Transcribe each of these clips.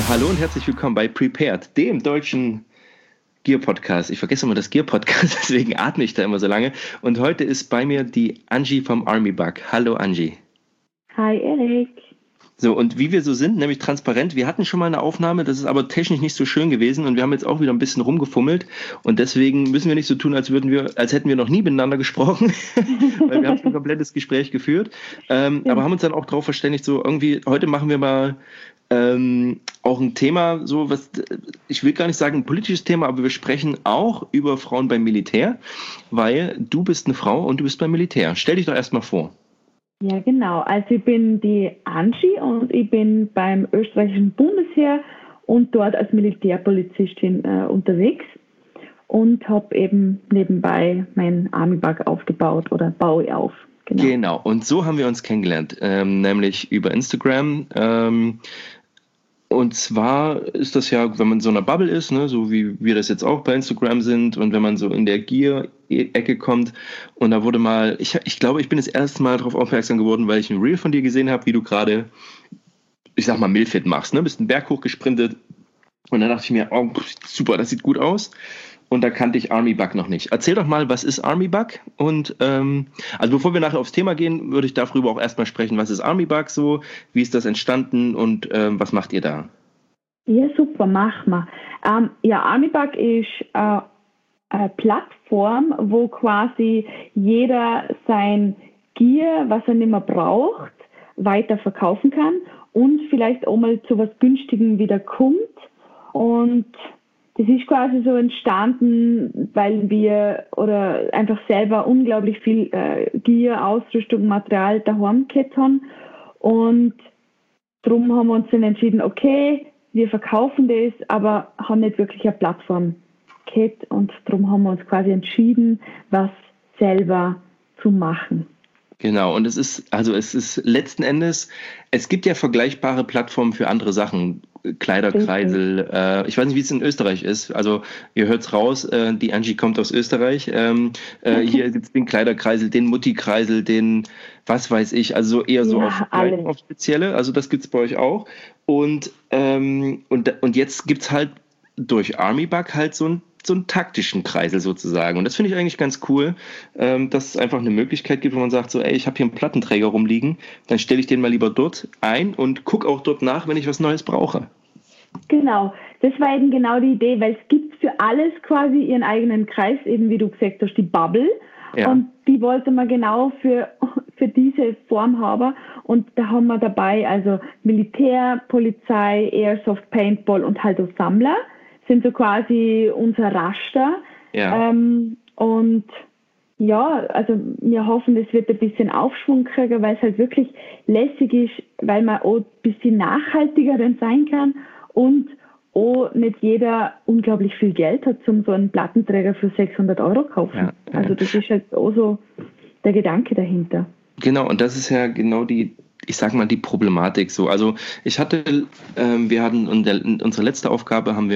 Hallo und herzlich willkommen bei Prepared, dem deutschen Gear-Podcast. Ich vergesse immer das Gear-Podcast, deswegen atme ich da immer so lange. Und heute ist bei mir die Angie vom Army Bug. Hallo Angie. Hi Erik. So, und wie wir so sind, nämlich transparent, wir hatten schon mal eine Aufnahme, das ist aber technisch nicht so schön gewesen und wir haben jetzt auch wieder ein bisschen rumgefummelt und deswegen müssen wir nicht so tun, als hätten wir noch nie miteinander gesprochen, weil wir haben ein komplettes Gespräch geführt, aber haben uns dann auch darauf verständigt, so irgendwie, heute machen wir mal auch ein Thema, so was, ich will gar nicht sagen ein politisches Thema, aber wir sprechen auch über Frauen beim Militär, weil du bist eine Frau und du bist beim Militär. Stell dich doch erstmal vor. Ja, genau. Also ich bin die Angie und ich bin beim österreichischen Bundesheer und dort als Militärpolizistin unterwegs und habe eben nebenbei mein Army Bug aufgebaut oder baue auf. Genau. Und so haben wir uns kennengelernt, nämlich über Instagram. Und zwar ist das ja, wenn man in so einer Bubble ist, ne, so wie wir das jetzt auch bei Instagram sind und wenn man so in der Gear-Ecke kommt und da wurde mal, ich glaube, ich bin das erste Mal darauf aufmerksam geworden, weil ich ein Reel von dir gesehen habe, wie du gerade, ich sag mal, Milfit machst, ne, bist einen Berg hochgesprintet und dann dachte ich mir, oh, super, das sieht gut aus. Und da kannte ich Army Bug noch nicht. Erzähl doch mal, was ist Army Bug? Und also bevor wir nachher aufs Thema gehen, würde ich darüber auch erstmal sprechen, was ist Army Bug so, wie ist das entstanden und was macht ihr da? Ja, super, machen wir. Ja, Army Bug ist eine Plattform, wo quasi jeder sein Gear, was er nicht mehr braucht, weiter verkaufen kann und vielleicht auch mal zu was Günstigem wieder kommt. Und das ist quasi so entstanden, weil wir oder einfach selber unglaublich viel Gear, Ausrüstung, Material daheim gehabt haben. Und darum haben wir uns dann entschieden, okay, wir verkaufen das, aber haben nicht wirklich eine Plattform gehabt. Und darum haben wir uns quasi entschieden, was selber zu machen. Genau, und es ist letzten Endes, es gibt ja vergleichbare Plattformen für andere Sachen. Kleiderkreisel, ich weiß nicht, wie es in Österreich ist, also ihr hört's raus, die Angie kommt aus Österreich, hier gibt's den Kleiderkreisel, den Mutti-Kreisel, den was weiß ich, also eher so auf spezielle, also das gibt's bei euch auch und jetzt gibt's halt durch Army Bug halt so einen taktischen Kreisel sozusagen. Und das finde ich eigentlich ganz cool, dass es einfach eine Möglichkeit gibt, wo man sagt, so, ey, ich habe hier einen Plattenträger rumliegen, dann stelle ich den mal lieber dort ein und gucke auch dort nach, wenn ich was Neues brauche. Genau, das war eben genau die Idee, weil es gibt für alles quasi ihren eigenen Kreis, eben wie du gesagt hast, die Bubble. Ja. Und die wollte man genau für diese Form haben. Und da haben wir dabei also Militär, Polizei, Airsoft, Paintball und halt auch Sammler sind so quasi unser Raster. Ja. Und ja, also wir hoffen, das wird ein bisschen Aufschwung kriegen, weil es halt wirklich lässig ist, weil man auch ein bisschen nachhaltiger dann sein kann und auch nicht jeder unglaublich viel Geld hat, um so einen Plattenträger für 600 € kaufen. Ja. Also das ist halt auch so der Gedanke dahinter. Genau, und das ist ja genau die Problematik so. Also wir hatten unsere letzte Aufnahme haben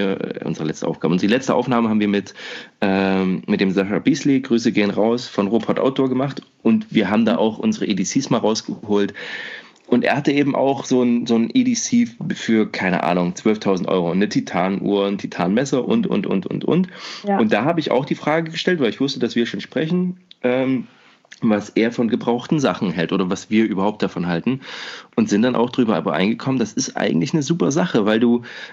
wir mit dem Sascha Beasley, Grüße gehen raus, von Ruhrpott Outdoor gemacht und wir haben da auch unsere EDCs mal rausgeholt. Und er hatte eben auch so ein EDC für, keine Ahnung, 12.000 €, eine Titanuhr, ein Titanmesser und. Ja. Und da habe ich auch die Frage gestellt, weil ich wusste, dass wir schon sprechen, was er von gebrauchten Sachen hält oder was wir überhaupt davon halten und sind dann auch drüber übereingekommen, das ist eigentlich eine super Sache, weil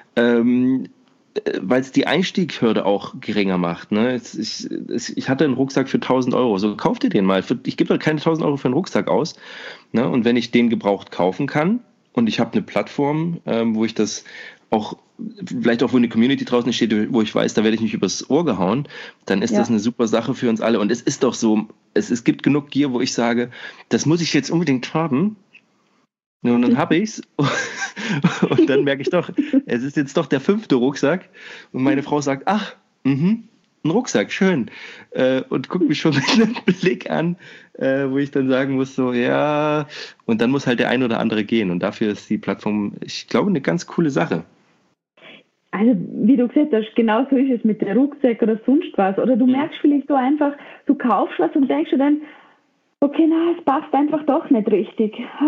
es die Einstiegshürde auch geringer macht. Ne? Ich hatte einen Rucksack für 1.000 €, so kauf dir den mal. Ich gebe doch keine 1.000 € für einen Rucksack aus. Ne? Und wenn ich den gebraucht kaufen kann und ich habe eine Plattform, wo ich das auch, vielleicht auch wo eine Community draußen steht, wo ich weiß, da werde ich nicht übers Ohr gehauen, dann ist das eine super Sache für uns alle. Und es ist doch so, es gibt genug Gear, wo ich sage, das muss ich jetzt unbedingt haben. Und dann habe ich's und dann merke ich doch, es ist jetzt doch der 5. Rucksack und meine Frau sagt, ach, ein Rucksack, schön und guckt mich schon mit einem Blick an, wo ich dann sagen muss, so ja, und dann muss halt der ein oder andere gehen und dafür ist die Plattform, ich glaube, eine ganz coole Sache. Also wie du gesagt hast, genau so ist es mit der Rucksack oder sonst was oder du merkst vielleicht so einfach, du kaufst was und denkst dir dann, okay, na, es passt einfach doch nicht richtig.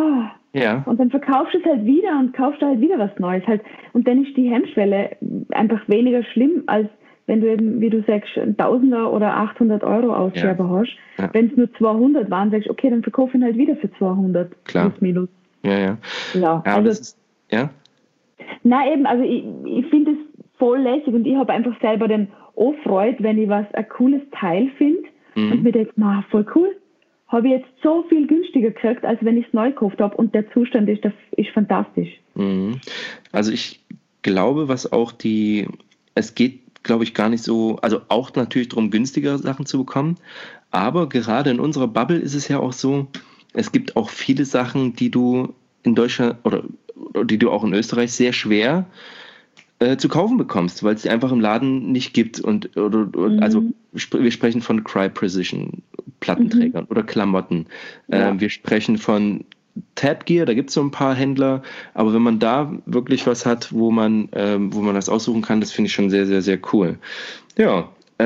Ja. Und dann verkaufst du es halt wieder und kaufst halt wieder was Neues. Halt. Und dann ist die Hemmschwelle einfach weniger schlimm, als wenn du eben, wie du sagst, 1000er oder 800 Euro Ausgabe hast. Ja. Wenn es nur 200 waren, sagst du, okay, dann verkaufe ich ihn halt wieder für 200. Klar. Plus minus. Ja. Ja, also das ist, ja? Na eben, also ich finde es voll lässig und ich habe einfach selber den Freude, wenn ich ein cooles Teil finde und mir denke, voll cool. Habe ich jetzt so viel günstiger gekriegt, als wenn ich es neu gekauft habe und der Zustand ist fantastisch. Also ich glaube, es geht, glaube ich, gar nicht so, also auch natürlich darum, günstigere Sachen zu bekommen, aber gerade in unserer Bubble ist es ja auch so, es gibt auch viele Sachen, die du in Deutschland oder die du auch in Österreich sehr schwer zu kaufen bekommst, weil es die einfach im Laden nicht gibt. Also wir sprechen von Cry Precision Plattenträgern oder Klamotten. Ja. Wir sprechen von Tab Gear, da gibt es so ein paar Händler, aber wenn man da wirklich was hat, wo man das aussuchen kann, das finde ich schon sehr, sehr, sehr cool. Ja,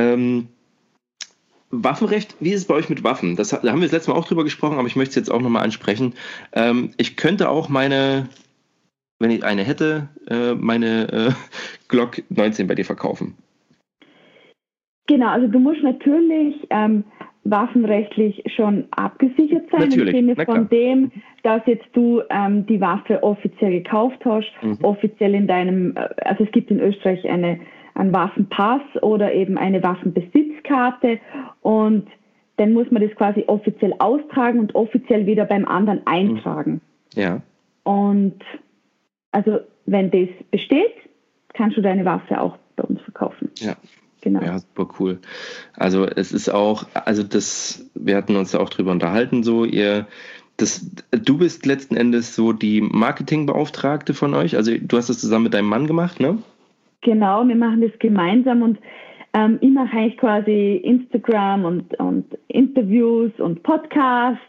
Waffenrecht, wie ist es bei euch mit Waffen? Da haben wir das letzte Mal auch drüber gesprochen, aber ich möchte es jetzt auch nochmal ansprechen. Ich könnte auch wenn ich eine hätte, meine Glock 19 bei dir verkaufen. Genau, also du musst natürlich waffenrechtlich schon abgesichert sein, natürlich. Im Sinne von dem, dass jetzt du die Waffe offiziell gekauft hast, offiziell in deinem, also es gibt in Österreich einen Waffenpass oder eben eine Waffenbesitzkarte und dann muss man das quasi offiziell austragen und offiziell wieder beim anderen eintragen. Ja. Und also wenn das besteht, kannst du deine Waffe auch bei uns verkaufen. Ja. Genau. Ja, super cool. Also es ist auch, wir hatten uns ja auch drüber unterhalten, so du bist letzten Endes so die Marketingbeauftragte von euch, also du hast das zusammen mit deinem Mann gemacht, ne? Genau, wir machen das gemeinsam und ich mache eigentlich quasi Instagram und Interviews und Podcasts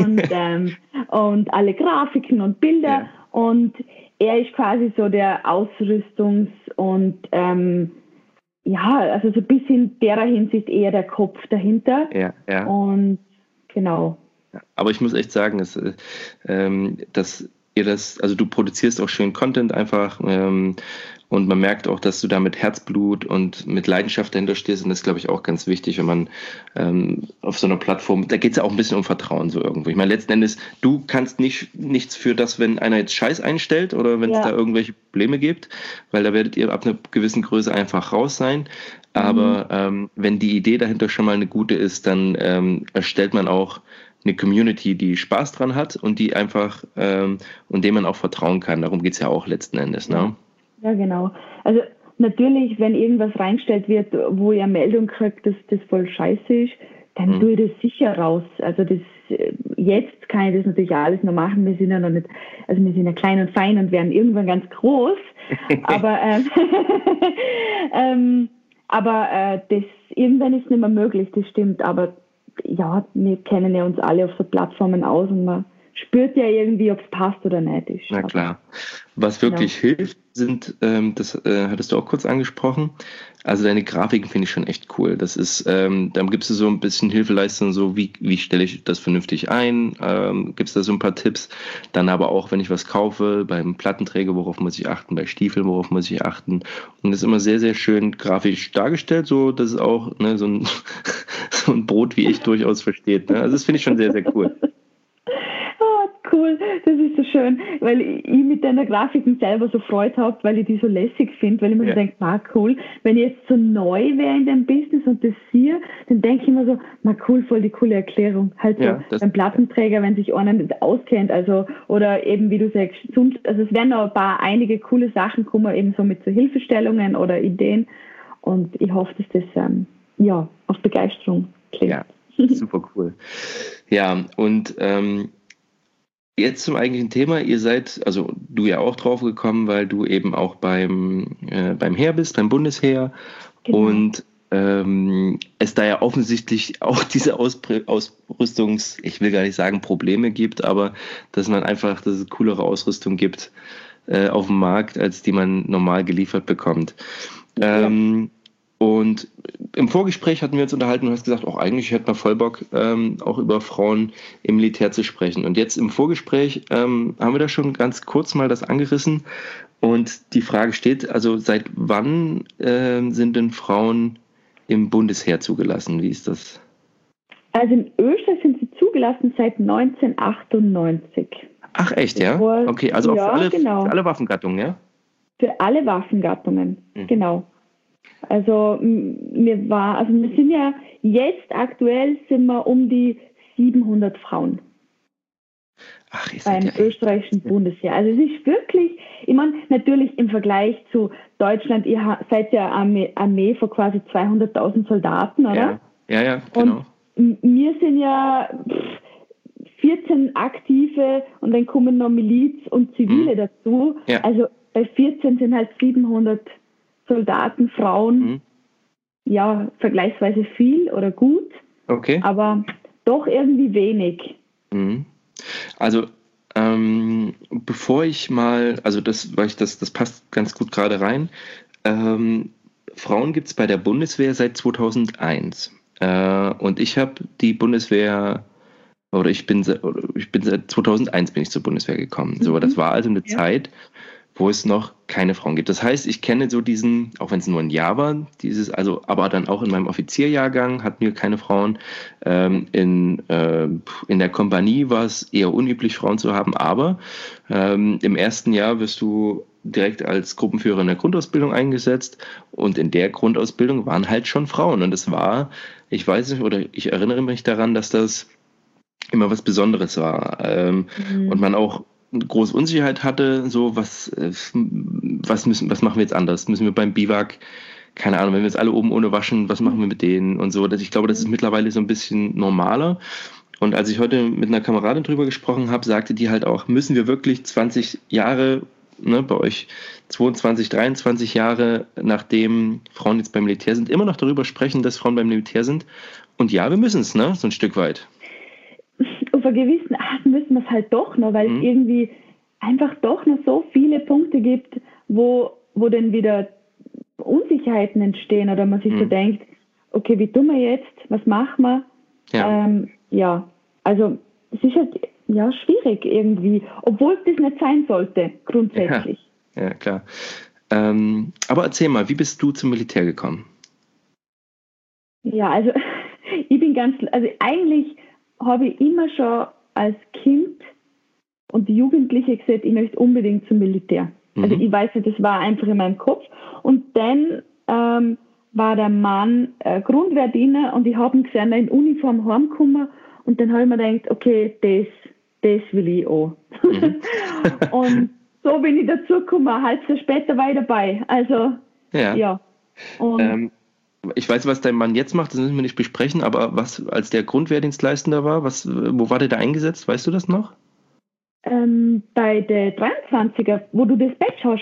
und alle Grafiken und Bilder. Ja. Und er ist quasi so der Ausrüstungs- und also so ein bisschen in der Hinsicht eher der Kopf dahinter. Ja. Und genau. Aber ich muss echt sagen, dass also du produzierst auch schön Content einfach und man merkt auch, dass du da mit Herzblut und mit Leidenschaft dahinter stehst und das ist, glaube ich, auch ganz wichtig, wenn man auf so einer Plattform, da geht es ja auch ein bisschen um Vertrauen so irgendwo. Ich meine, letzten Endes, du kannst nichts für das, wenn einer jetzt Scheiß einstellt oder wenn es da irgendwelche Probleme gibt, weil da werdet ihr ab einer gewissen Größe einfach raus sein. Aber wenn die Idee dahinter schon mal eine gute ist, dann erstellt man auch eine Community, die Spaß dran hat und die einfach und dem man auch vertrauen kann. Darum geht es ja auch letzten Endes, ne? Ja, genau. Also natürlich, wenn irgendwas reingestellt wird, wo ihr Meldung kriegt, dass das voll scheiße ist, dann tue ich das sicher raus. Also jetzt kann ich das natürlich alles noch machen. Wir sind ja noch nicht, also wir sind ja klein und fein und werden irgendwann ganz groß. Aber das irgendwann ist nicht mehr möglich, das stimmt. Aber ja, wir kennen ja uns alle auf so Plattformen aus und man spürt ja irgendwie, ob es passt oder nicht ist. Na klar. Was wirklich hilft, sind, das hattest du auch kurz angesprochen, also deine Grafiken finde ich schon echt cool. Das ist, da gibst du so ein bisschen Hilfeleistung, so wie stelle ich das vernünftig ein, gibst da so ein paar Tipps. Dann aber auch, wenn ich was kaufe, beim Plattenträger, worauf muss ich achten, bei Stiefeln, worauf muss ich achten. Und das ist immer sehr, sehr schön grafisch dargestellt, so dass es auch so ein Brot wie ich durchaus versteht. Ne? Also das finde ich schon sehr, sehr cool. Cool, das ist so schön, weil ich mit deiner Grafiken selber so Freude habe, weil ich die so lässig finde, weil ich mir so denke, cool, wenn ich jetzt so neu wäre in dem Business und das sehe, dann denke ich immer so, cool, voll die coole Erklärung. Halt so beim Plattenträger, wenn sich einer nicht auskennt, also oder eben wie du sagst, also es werden noch einige coole Sachen kommen, eben so mit so Hilfestellungen oder Ideen und ich hoffe, dass das auf Begeisterung klingt. Ja, super cool. Ja, und jetzt zum eigentlichen Thema. Ihr seid, also du ja auch drauf gekommen, weil du eben auch beim Heer bist, beim Bundesheer. Genau. Und es da ja offensichtlich auch diese ich will gar nicht sagen Probleme gibt, aber dass es coolere Ausrüstung gibt auf dem Markt, als die man normal geliefert bekommt. Und im Vorgespräch hatten wir uns unterhalten und hast gesagt, auch eigentlich hätte man voll Bock, auch über Frauen im Militär zu sprechen. Und jetzt im Vorgespräch haben wir da schon ganz kurz mal das angerissen. Und die Frage steht, also seit wann sind denn Frauen im Bundesheer zugelassen? Wie ist das? Also in Österreich sind sie zugelassen seit 1998. Ach echt, ja? Okay, also auch für alle Waffengattungen, ja? Für alle Waffengattungen, genau. Also wir sind ja jetzt aktuell sind wir um die 700 Frauen beim österreichischen Bundesheer. Also es ist wirklich, ich meine, natürlich im Vergleich zu Deutschland, ihr seid ja Armee von quasi 200.000 Soldaten, oder? Ja, genau. Und wir sind ja 14 Aktive und dann kommen noch Miliz und Zivile dazu. Ja. Also bei 14 sind halt 700 Soldaten, Frauen, ja, vergleichsweise viel oder gut, aber doch irgendwie wenig. Also, bevor ich mal, also das passt ganz gut gerade rein, Frauen gibt es bei der Bundeswehr seit 2001 und ich habe die Bundeswehr, ich bin seit 2001 bin ich zur Bundeswehr gekommen. So, das war also eine Zeit, wo es noch keine Frauen gibt. Das heißt, ich kenne so diesen, auch wenn es nur ein Jahr war, aber dann auch in meinem Offizierjahrgang hatten wir keine Frauen. In der Kompanie war es eher unüblich, Frauen zu haben, aber im ersten Jahr wirst du direkt als Gruppenführer in der Grundausbildung eingesetzt und in der Grundausbildung waren halt schon Frauen und es war, ich weiß nicht, oder ich erinnere mich daran, dass das immer was Besonderes war und man auch große Unsicherheit hatte, so was machen wir jetzt anders? Müssen wir beim Biwak, keine Ahnung, wenn wir jetzt alle oben ohne waschen, was machen wir mit denen und so. Ich glaube, das ist mittlerweile so ein bisschen normaler. Und als ich heute mit einer Kameradin drüber gesprochen habe, sagte die halt auch, müssen wir wirklich 20 Jahre, ne, bei euch 22, 23 Jahre, nachdem Frauen jetzt beim Militär sind, immer noch darüber sprechen, dass Frauen beim Militär sind? Und ja, wir müssen es, ne, so ein Stück weit. Auf einer gewissen Art müssen wir es halt doch noch, weil es irgendwie einfach doch noch so viele Punkte gibt, wo dann wieder Unsicherheiten entstehen oder man sich so denkt, okay, wie tun wir jetzt, was machen wir? Ja, also es ist halt schwierig irgendwie, obwohl es das nicht sein sollte, grundsätzlich. Ja, klar. Aber erzähl mal, wie bist du zum Militär gekommen? Ja, also eigentlich habe ich immer schon als Kind und Jugendliche gesagt, ich möchte unbedingt zum Militär. Also ich weiß nicht, das war einfach in meinem Kopf. Und dann war der Mann Grundwehrdiener und ich habe ihn gesehen, in Uniform heimgekommen und dann habe ich mir gedacht, okay, das will ich auch. Und so bin ich dazu gekommen, ein halbes Jahr später war ich dabei. Also, ja. Und ich weiß, was dein Mann jetzt macht, das müssen wir nicht besprechen, aber was, als der Grundwehrdienstleistender war, wo war der da eingesetzt? Weißt du das noch? Bei der 23er, wo du das Badge hast.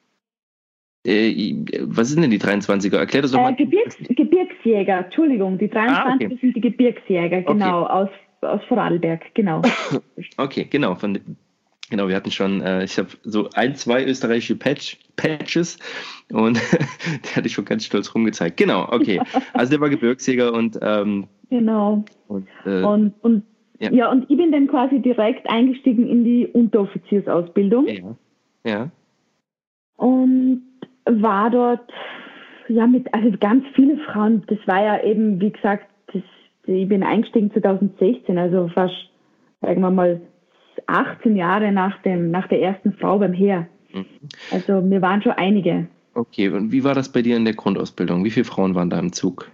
Was sind denn die 23er? Erklär das doch mal. Gebirgsjäger, Entschuldigung, die 23 sind die Gebirgsjäger, genau, aus Vorarlberg, genau. Okay, genau, Genau, wir hatten schon, ich habe so 2 österreichische Patches und der hatte ich schon ganz stolz rumgezeigt. Genau, okay. Also der war Gebirgsjäger und genau. Und ich bin dann quasi direkt eingestiegen in die Unteroffiziersausbildung. Ja. Und war dort mit ganz vielen Frauen. Das war ja eben, wie gesagt, ich bin eingestiegen 2016, also fast, sagen wir mal, 18 Jahre nach der ersten Frau beim Heer. Also wir waren schon einige. Okay, und wie war das bei dir in der Grundausbildung? Wie viele Frauen waren da im Zug?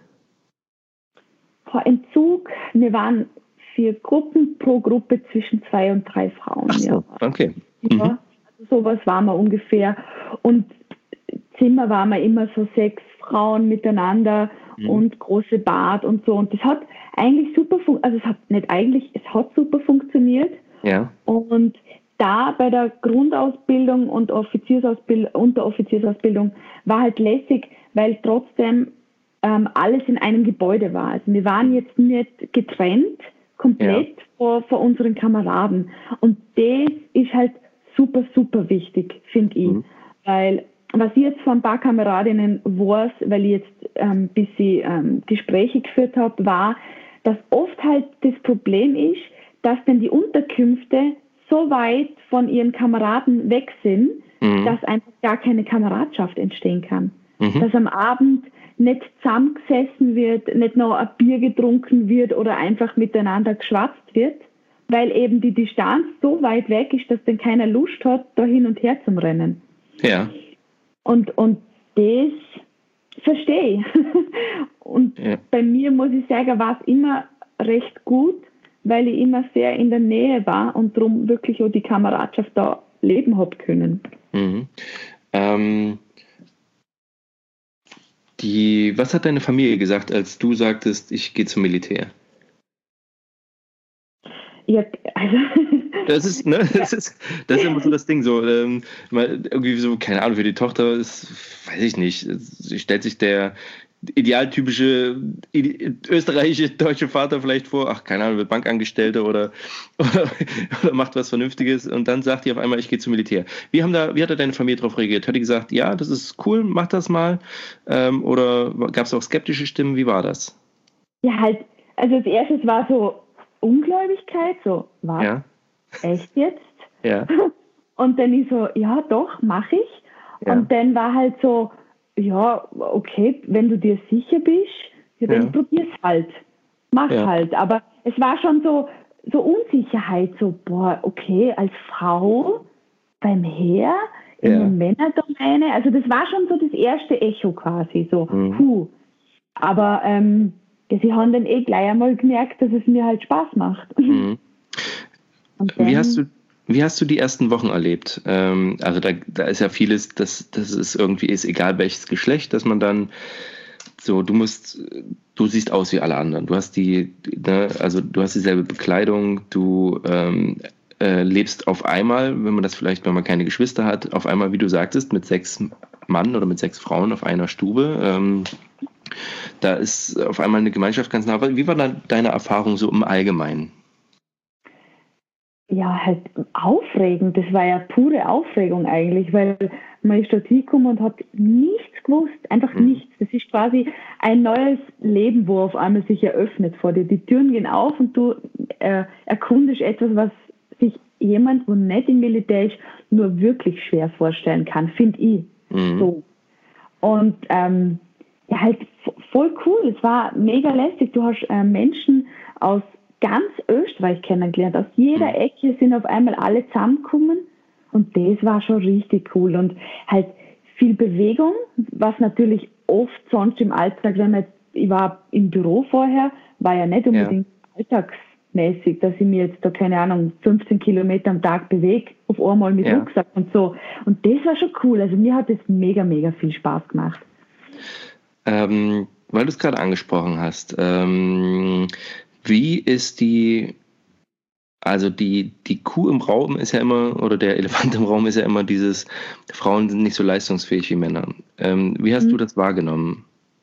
Im Zug, wir waren 4 Gruppen, pro Gruppe zwischen 2 und 3 Frauen. Ach so, okay. Ja, also sowas waren wir ungefähr. Und Zimmer waren wir immer so 6 Frauen miteinander und große Bad und so. Und das hat eigentlich super es hat super funktioniert. Ja. Und da bei der Grundausbildung und Unteroffiziersausbildung war halt lässig, weil trotzdem alles in einem Gebäude war. Also wir waren jetzt nicht getrennt, komplett vor unseren Kameraden. Und das ist halt super, super wichtig, finde ich. Weil was ich jetzt von ein paar Kameradinnen weiß, weil ich jetzt ein bisschen Gespräche geführt habe, war, dass oft halt das Problem ist, dass dann die Unterkünfte so weit von ihren Kameraden weg sind, dass einfach gar keine Kameradschaft entstehen kann. Dass am Abend nicht zusammengesessen wird, nicht noch ein Bier getrunken wird oder einfach miteinander geschwatzt wird, weil eben die Distanz so weit weg ist, dass dann keiner Lust hat, da hin und her zum Rennen. Ja. Und das verstehe ich. Und bei mir, muss ich sagen, war es immer recht gut, weil ich immer sehr in der Nähe war und darum wirklich auch die Kameradschaft da leben habe können. Was hat deine Familie gesagt, als du sagtest, ich gehe zum Militär? Ja, also das ist immer so das Ding, so irgendwie so, keine Ahnung, für die Tochter ist, weiß ich nicht, sie stellt sich der idealtypische österreichische deutsche Vater vielleicht vor, ach, keine Ahnung, wird Bankangestellter oder macht was Vernünftiges und dann sagt die auf einmal, ich gehe zum Militär. Wie hat da deine Familie darauf reagiert? Hat die gesagt, ja, das ist cool, mach das mal? Oder gab es auch skeptische Stimmen? Wie war das? Ja, halt, also als erstes war so Ungläubigkeit, so, was? Ja. Echt jetzt? Ja. Und dann ich so, ja doch, mache ich. Ja. Und dann war halt so, ja, okay, wenn du dir sicher bist, ja, dann probier's halt. Mach halt. Aber es war schon so Unsicherheit, so, boah, okay, als Frau beim Heer in der Männerdomäne, also das war schon so das erste Echo quasi, so, Aber sie haben dann gleich einmal gemerkt, dass es mir halt Spaß macht. Und dann, wie hast du die ersten Wochen erlebt? Also da ist ja vieles, das ist irgendwie egal welches Geschlecht, dass man dann so, du siehst aus wie alle anderen. Du hast du hast dieselbe Bekleidung, du lebst auf einmal, wenn man keine Geschwister hat, auf einmal, wie du sagtest, mit 6 Mann oder mit 6 Frauen auf einer Stube. Da ist auf einmal eine Gemeinschaft ganz nah. Wie war dann deine Erfahrung so im Allgemeinen? Ja, halt aufregend. Das war ja pure Aufregung eigentlich, weil man ist dort hingekommen und hat nichts gewusst, einfach nichts. Das ist quasi ein neues Leben, wo auf einmal sich eröffnet vor dir. Die Türen gehen auf und du erkundest etwas, was sich jemand, wo nicht im Militär ist, nur wirklich schwer vorstellen kann, finde ich. So. Und halt voll cool. Es war mega lästig. Du hast Menschen aus ganz Österreich kennengelernt. Aus jeder Ecke sind auf einmal alle zusammengekommen und das war schon richtig cool. Und halt viel Bewegung, was natürlich oft sonst im Alltag, ich war im Büro vorher, war ja nicht unbedingt alltagsmäßig, dass ich mir jetzt da, keine Ahnung, 15 Kilometer am Tag bewege, auf einmal mit Rucksack und so. Und das war schon cool. Also mir hat das mega, mega viel Spaß gemacht. Weil du es gerade angesprochen hast, wie ist die Kuh im Raum ist ja immer, oder der Elefant im Raum ist ja immer dieses, Frauen sind nicht so leistungsfähig wie Männer. Wie hast du das wahrgenommen?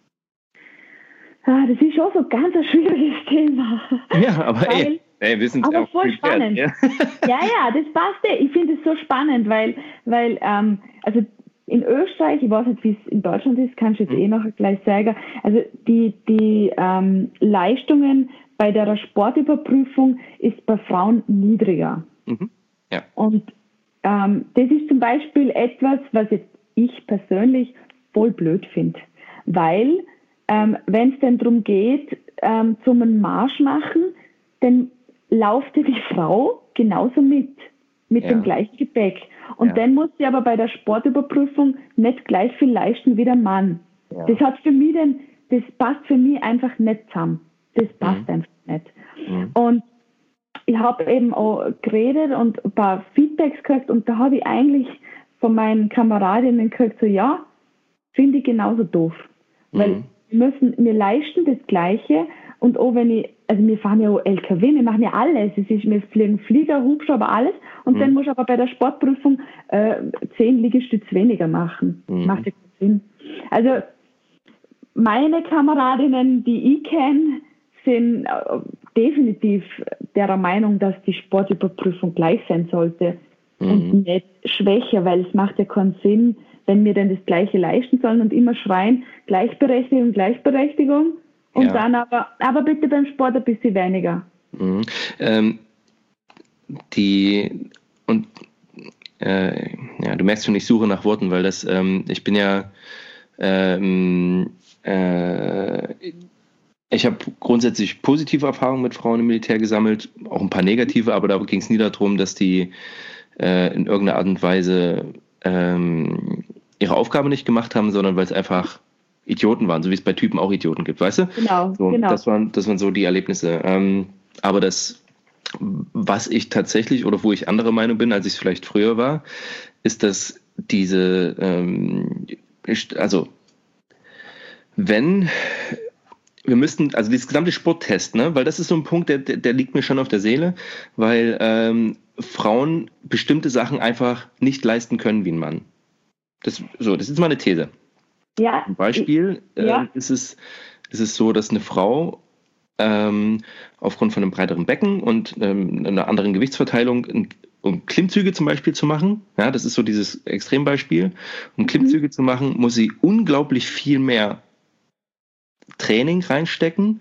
Das ist schon so ganz ein schwieriges Thema. Ja, aber wir sind aber auch voll spannend. Ja, das passt. Ich finde es so spannend, weil also in Österreich, ich weiß nicht, wie es in Deutschland ist, kannst du jetzt noch gleich sagen, also die Leistungen bei der Sportüberprüfung ist bei Frauen niedriger. Ja. Und das ist zum Beispiel etwas, was jetzt ich persönlich voll blöd finde, weil wenn es dann darum geht, zum Marsch machen, dann lauft die Frau genauso mit dem gleichen Gepäck. Und dann muss sie aber bei der Sportüberprüfung nicht gleich viel leisten wie der Mann. Ja. Das passt für mich einfach nicht zusammen. Das passt einfach nicht. Und ich habe eben auch geredet und ein paar Feedbacks gekriegt und da habe ich eigentlich von meinen Kameradinnen gekriegt, so ja, finde ich genauso doof. Weil wir leisten das Gleiche und auch wenn wir fahren ja auch LKW, wir machen ja alles. Wir fliegen Flieger, Hubschrauber, alles. Und dann muss ich aber bei der Sportprüfung 10 Liegestütze weniger machen. Macht ja keinen Sinn. Also meine Kameradinnen, die ich kenne, sind definitiv der Meinung, dass die Sportüberprüfung gleich sein sollte und nicht schwächer, weil es macht ja keinen Sinn, wenn wir denn das Gleiche leisten sollen und immer schreien, Gleichberechtigung, Gleichberechtigung und dann aber bitte beim Sport ein bisschen weniger. Mhm. Du merkst schon, ich suche nach Worten, weil ich bin ja ich habe grundsätzlich positive Erfahrungen mit Frauen im Militär gesammelt, auch ein paar negative, aber da ging es nie darum, dass die in irgendeiner Art und Weise ihre Aufgabe nicht gemacht haben, sondern weil es einfach Idioten waren, so wie es bei Typen auch Idioten gibt, weißt du? Genau, so, genau. Das waren so die Erlebnisse. Aber was ich tatsächlich oder wo ich anderer Meinung bin, als ich es vielleicht früher war, ist, dass dieses gesamte Sporttest, ne, weil das ist so ein Punkt, der liegt mir schon auf der Seele, weil Frauen bestimmte Sachen einfach nicht leisten können wie ein Mann. Das ist mal eine These. Ja. Zum Beispiel ist es so, dass eine Frau aufgrund von einem breiteren Becken und einer anderen Gewichtsverteilung, um Klimmzüge zum Beispiel zu machen, ja, das ist so dieses Extrembeispiel, um Klimmzüge zu machen, muss sie unglaublich viel mehr Training reinstecken,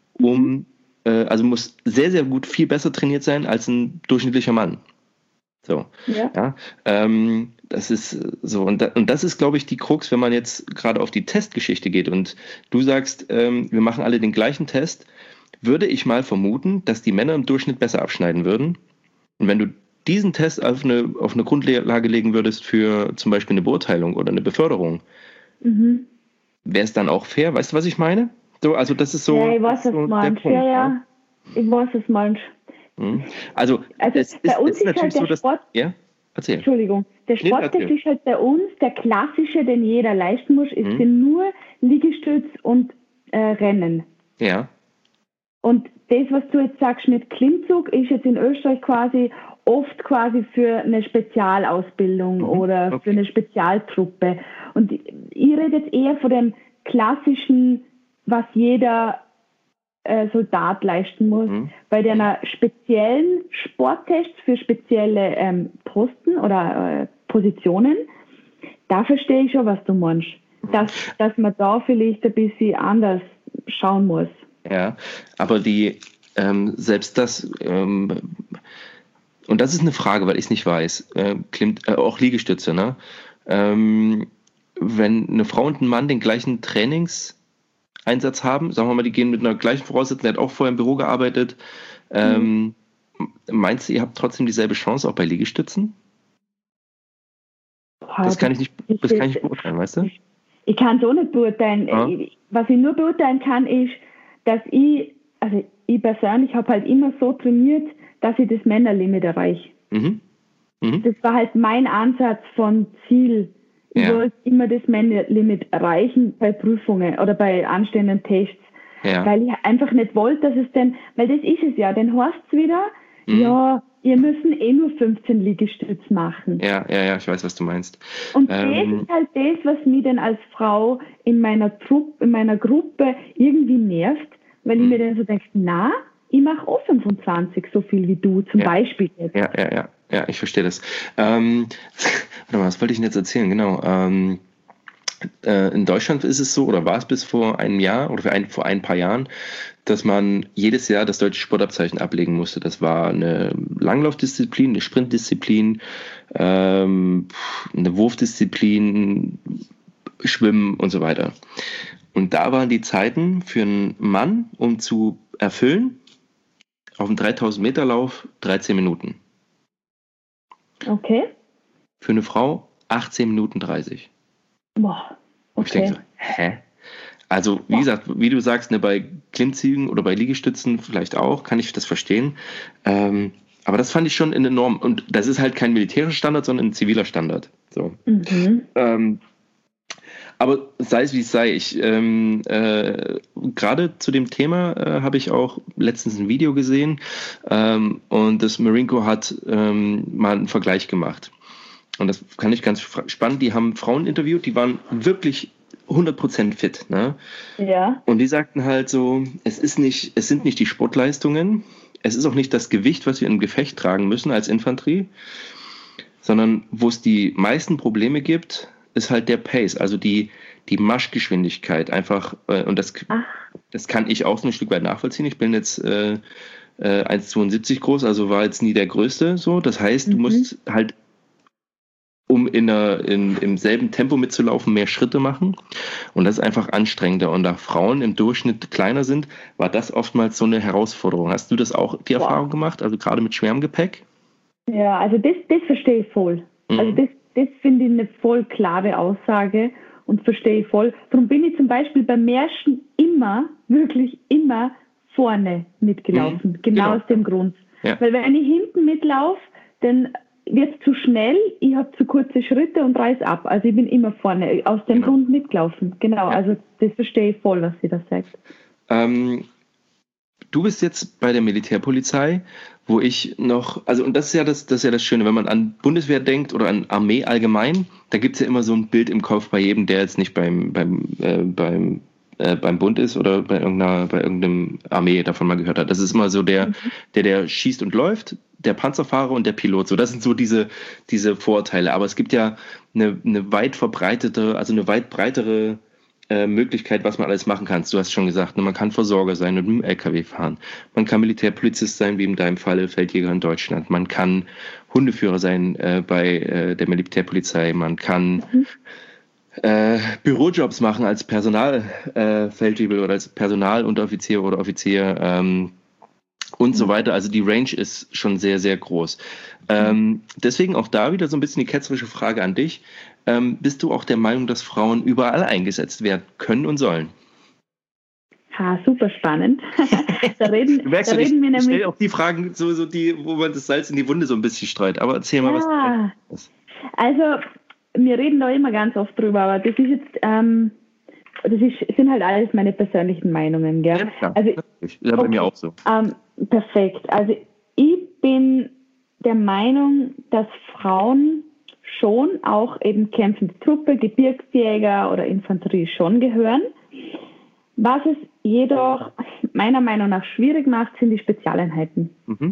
muss sehr, sehr gut, viel besser trainiert sein als ein durchschnittlicher Mann. So, das ist so, und das ist, glaube ich, die Krux, wenn man jetzt gerade auf die Testgeschichte geht und du sagst, wir machen alle den gleichen Test, würde ich mal vermuten, dass die Männer im Durchschnitt besser abschneiden würden. Und wenn du diesen Test auf eine Grundlage legen würdest für zum Beispiel eine Beurteilung oder eine Beförderung, wäre es dann auch fair? Weißt du, was ich meine? So, also das ist so, ja, ich weiß, so der Punkt. Ja, ich weiß, was du meinst. Also es bei uns ist natürlich halt so, Sport, ja, erzähl. Entschuldigung, der Sport, das ist halt bei uns der klassische, den jeder leisten muss, ist nur Liegestütz und Rennen. Ja. Und das, was du jetzt sagst mit Klimmzug, ist jetzt in Österreich oft für eine Spezialausbildung oder für eine Spezialtruppe. Und ich rede jetzt eher von dem klassischen, was jeder Soldat leisten muss. Bei den speziellen Sporttests für spezielle Posten oder Positionen, da verstehe ich schon, was du meinst. Dass man da vielleicht ein bisschen anders schauen muss. Ja, aber selbst das, und das ist eine Frage, weil ich es nicht weiß, auch Liegestütze, ne? Wenn eine Frau und ein Mann den gleichen Trainingseinsatz haben, sagen wir mal, die gehen mit einer gleichen Voraussetzung, der hat auch vorher im Büro gearbeitet, meinst du, ihr habt trotzdem dieselbe Chance auch bei Liegestützen? Das kann ich nicht beurteilen, weißt du? Ich kann es auch nicht beurteilen. Ja. Was ich nur beurteilen kann, ist, dass ich persönlich habe halt immer so trainiert, dass ich das Männerlimit erreiche. Das war halt mein Ansatz von Ziel. Ich wollte immer das Männerlimit erreichen bei Prüfungen oder bei anstehenden Tests. Ja. Weil ich einfach nicht wollte, dass es weil das ist es ja, dann heißt es wieder, ihr müssen nur 15 Liegestütz machen. Ja, ich weiß, was du meinst. Und das ist halt das, was mich dann als Frau in meiner Gruppe irgendwie nervt, weil ich mir dann so denke, ich mache auch 25 so viel wie du, zum Beispiel jetzt. Ja, ich verstehe das. Warte mal, was wollte ich denn jetzt erzählen? Genau. In Deutschland ist es so, oder war es bis vor einem Jahr oder vor ein paar Jahren, dass man jedes Jahr das deutsche Sportabzeichen ablegen musste. Das war eine Langlaufdisziplin, eine Sprintdisziplin, eine Wurfdisziplin, Schwimmen und so weiter. Und da waren die Zeiten für einen Mann, um zu erfüllen, auf dem 3000-Meter-Lauf 13 Minuten. Okay. Für eine Frau 18 Minuten 30. Boah, okay. Und ich denke so, hä? Also, wie gesagt, wie du sagst, ne, bei Klimmzügen oder bei Liegestützen vielleicht auch, kann ich das verstehen. Aber das fand ich schon in der Norm. Und das ist halt kein militärischer Standard, sondern ein ziviler Standard. So. Aber sei es wie es sei, gerade zu dem Thema habe ich auch letztens ein Video gesehen und das Marine Corps hat mal einen Vergleich gemacht. Und das fand ich ganz spannend. Die haben Frauen interviewt, die waren wirklich 100% fit. Ne? Ja. Und die sagten halt so, es sind nicht die Sportleistungen, es ist auch nicht das Gewicht, was wir im Gefecht tragen müssen als Infanterie, sondern wo es die meisten Probleme gibt, ist halt der Pace, also die Marschgeschwindigkeit einfach, und das kann ich auch so ein Stück weit nachvollziehen. Ich bin jetzt 1,72 groß, also war jetzt nie der Größte so. Das heißt, du musst halt, um im selben Tempo mitzulaufen, mehr Schritte machen. Und das ist einfach anstrengender. Und da Frauen im Durchschnitt kleiner sind, war das oftmals so eine Herausforderung. Hast du das auch, die Erfahrung gemacht, also gerade mit schwerem Gepäck? Ja, also das verstehe ich voll. Also das finde ich eine voll klare Aussage und verstehe ich voll. Darum bin ich zum Beispiel beim Märschen wirklich immer vorne mitgelaufen. Genau aus dem Grund. Ja. Weil wenn ich hinten mitlaufe, dann wird es zu schnell, ich habe zu kurze Schritte und reiß ab. Also ich bin immer vorne, aus dem Grund mitgelaufen. Genau, also das verstehe ich voll, was sie da sagt. Du bist jetzt bei der Militärpolizei, wo ich noch, also und das ist ja das Schöne, wenn man an Bundeswehr denkt oder an Armee allgemein, da gibt es ja immer so ein Bild im Kopf bei jedem, der jetzt nicht beim Bund ist oder bei irgendeinem Armee davon mal gehört hat. Das ist immer so der schießt und läuft, der Panzerfahrer und der Pilot. So, das sind so diese Vorurteile. Aber es gibt ja eine weit verbreitete, also eine weit breitere Möglichkeit, was man alles machen kann. Du hast schon gesagt, man kann Versorger sein und mit dem LKW fahren. Man kann Militärpolizist sein, wie in deinem Fall Feldjäger in Deutschland. Man kann Hundeführer sein bei der Militärpolizei. Man kann Bürojobs machen als Personalfeldwebel oder als Personalunteroffizier oder Offizier und so weiter. Also die Range ist schon sehr, sehr groß. Deswegen auch da wieder so ein bisschen die ketzerische Frage an dich. Bist du auch der Meinung, dass Frauen überall eingesetzt werden können und sollen? Ha, super spannend. da reden wir nämlich. Ich stelle auch die Fragen, so die, wo man das Salz in die Wunde so ein bisschen streut. Aber erzähl mal, was. Also, wir reden da immer ganz oft drüber, aber das ist jetzt, sind halt alles meine persönlichen Meinungen, gell? Ja, klar. Also, das ist bei mir auch so. Perfekt. Also, ich bin der Meinung, dass Frauen schon auch eben kämpfende Truppe, Gebirgsjäger oder Infanterie schon gehören. Was es jedoch meiner Meinung nach schwierig macht, sind die Spezialeinheiten.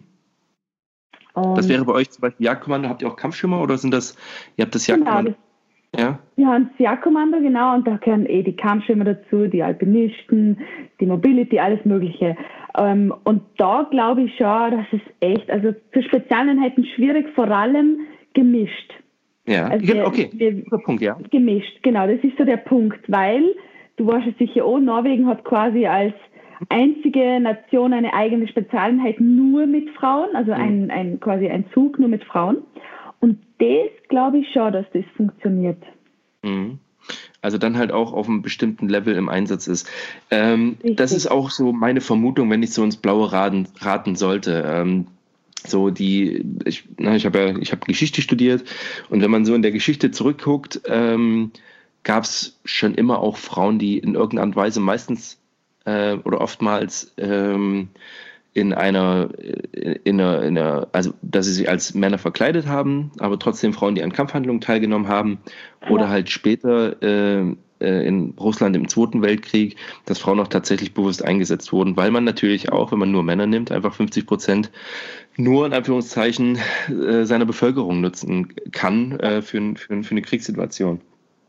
Das wäre bei euch zum Beispiel Jagdkommando. Habt ihr auch Kampfschwimmer oder ihr habt das Jagdkommando? Genau, wir haben das Jagdkommando, genau, und da gehören die Kampfschwimmer dazu, die Alpinisten, die Mobility, alles Mögliche. Und da glaube ich schon, dass es echt, also für Spezialeinheiten schwierig, vor allem gemischt. Ja, also okay, guter Punkt, ja. Gemischt, genau, das ist so der Punkt, weil, du weißt es sicher auch, Norwegen hat quasi als einzige Nation eine eigene Spezialeinheit nur mit Frauen, also quasi ein Zug nur mit Frauen. Und das glaube ich schon, dass das funktioniert. Also dann halt auch auf einem bestimmten Level im Einsatz ist. Das ist auch so meine Vermutung, wenn ich so ins Blaue raten sollte. Ich habe Geschichte studiert und wenn man so in der Geschichte zurückguckt, gab es schon immer auch Frauen, die in irgendeiner Art und Weise meistens oder oftmals also dass sie sich als Männer verkleidet haben, aber trotzdem Frauen, die an Kampfhandlungen teilgenommen haben, oder halt später in Russland im Zweiten Weltkrieg, dass Frauen auch tatsächlich bewusst eingesetzt wurden, weil man natürlich auch, wenn man nur Männer nimmt, einfach 50% nur in Anführungszeichen seiner Bevölkerung nutzen kann für eine Kriegssituation.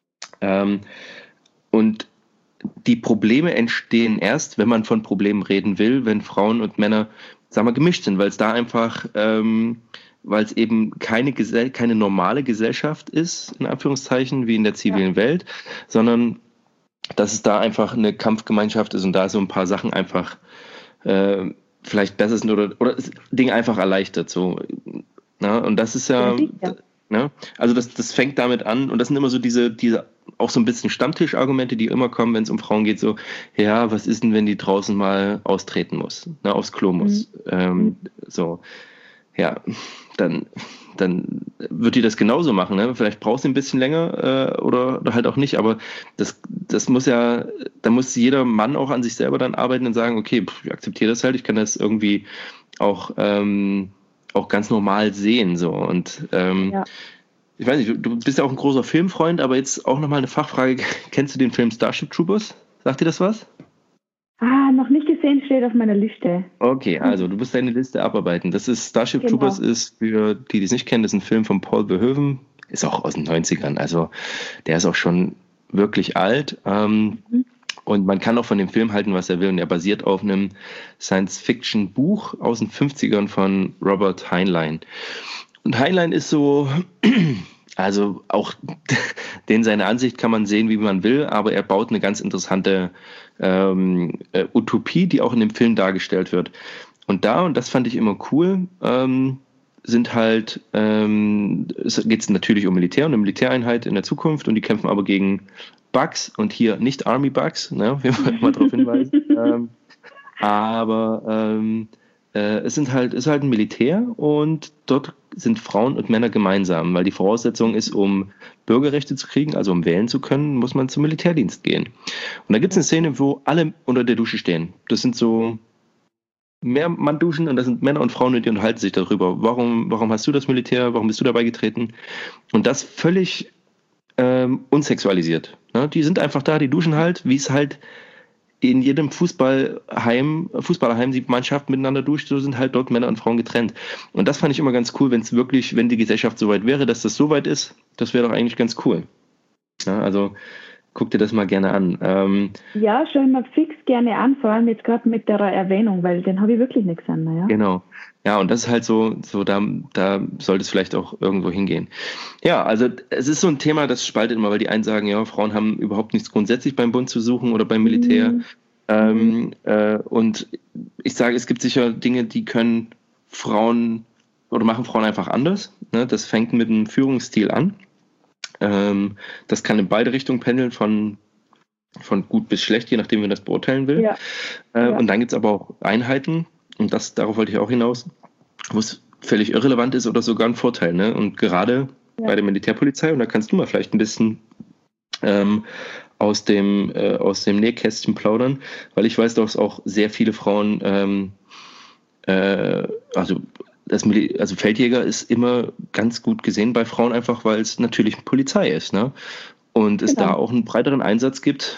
Und die Probleme entstehen erst, wenn man von Problemen reden will, wenn Frauen und Männer, sagen wir, gemischt sind, weil es da einfach, weil es eben keine normale Gesellschaft ist, in Anführungszeichen, wie in der zivilen Welt, sondern dass es da einfach eine Kampfgemeinschaft ist und da so ein paar Sachen einfach vielleicht besser sind oder Dinge einfach erleichtert. So. Ja, und das ist ja. Ne? Also das fängt damit an und das sind immer so diese auch so ein bisschen Stammtischargumente, die immer kommen, wenn es um Frauen geht, so, ja, was ist denn, wenn die draußen mal austreten muss, ne, aufs Klo muss, so, ja, dann wird die das genauso machen, ne? Vielleicht braucht sie ein bisschen länger oder halt auch nicht, aber das muss ja, da muss jeder Mann auch an sich selber dann arbeiten und sagen, okay, ich akzeptiere das halt, ich kann das irgendwie auch ganz normal sehen, so, und ich weiß nicht, du bist ja auch ein großer Filmfreund, aber jetzt auch nochmal eine Fachfrage. Kennst du den Film Starship Troopers? Sagt dir das was? Noch nicht gesehen, steht auf meiner Liste. Okay, also du musst deine Liste abarbeiten. Das ist Starship Troopers ist, für die es nicht kennen, das ist ein Film von Paul Verhoeven, ist auch aus den 90ern. Also der ist auch schon wirklich alt. Und man kann auch von dem Film halten, was er will. Und er basiert auf einem Science-Fiction-Buch aus den 50ern von Robert Heinlein. Und Heinlein ist so, also auch seine Ansicht kann man sehen, wie man will, aber er baut eine ganz interessante Utopie, die auch in dem Film dargestellt wird. Und das fand ich immer cool, sind halt, es geht natürlich um Militär und eine Militäreinheit in der Zukunft und die kämpfen aber gegen Bugs und hier nicht Army Bugs, ne, wir wollen mal darauf hinweisen. Es ist halt ein Militär und dort sind Frauen und Männer gemeinsam, weil die Voraussetzung ist, um Bürgerrechte zu kriegen, also um wählen zu können, muss man zum Militärdienst gehen. Und da gibt es eine Szene, wo alle unter der Dusche stehen. Das sind so Mehrmann-Duschen und da sind Männer und Frauen und die unterhalten sich darüber. Warum hast du das Militär? Warum bist du dabei getreten? Und das völlig unsexualisiert. Ne? Die sind einfach da, die duschen halt, wie es halt in jedem Fußballerheim die Mannschaft miteinander duscht, so sind halt dort Männer und Frauen getrennt. Und das fand ich immer ganz cool, wenn die Gesellschaft so weit wäre, dass das so weit ist, das wäre doch eigentlich ganz cool. Ja, also guck dir das mal gerne an. Ja, schau ich mir fix gerne an, vor allem jetzt gerade mit der Erwähnung, weil den habe ich wirklich nichts an. Ja? Genau. Ja, und das ist halt so da sollte es vielleicht auch irgendwo hingehen. Ja, also es ist so ein Thema, das spaltet immer, weil die einen sagen, ja, Frauen haben überhaupt nichts grundsätzlich beim Bund zu suchen oder beim Militär. Und ich sage, es gibt sicher Dinge, die können Frauen oder machen Frauen einfach anders. Ne? Das fängt mit einem Führungsstil an. Das kann in beide Richtungen pendeln, von gut bis schlecht, je nachdem, wie man das beurteilen will. Ja. Und dann gibt es aber auch Einheiten, und darauf wollte ich auch hinaus, wo es völlig irrelevant ist oder sogar ein Vorteil. Ne? Und gerade bei der Militärpolizei, und da kannst du mal vielleicht ein bisschen aus dem Nähkästchen plaudern, weil ich weiß, dass auch sehr viele Frauen, also Feldjäger ist immer ganz gut gesehen bei Frauen, einfach weil es natürlich Polizei ist. Ne? Und es da auch einen breiteren Einsatz gibt,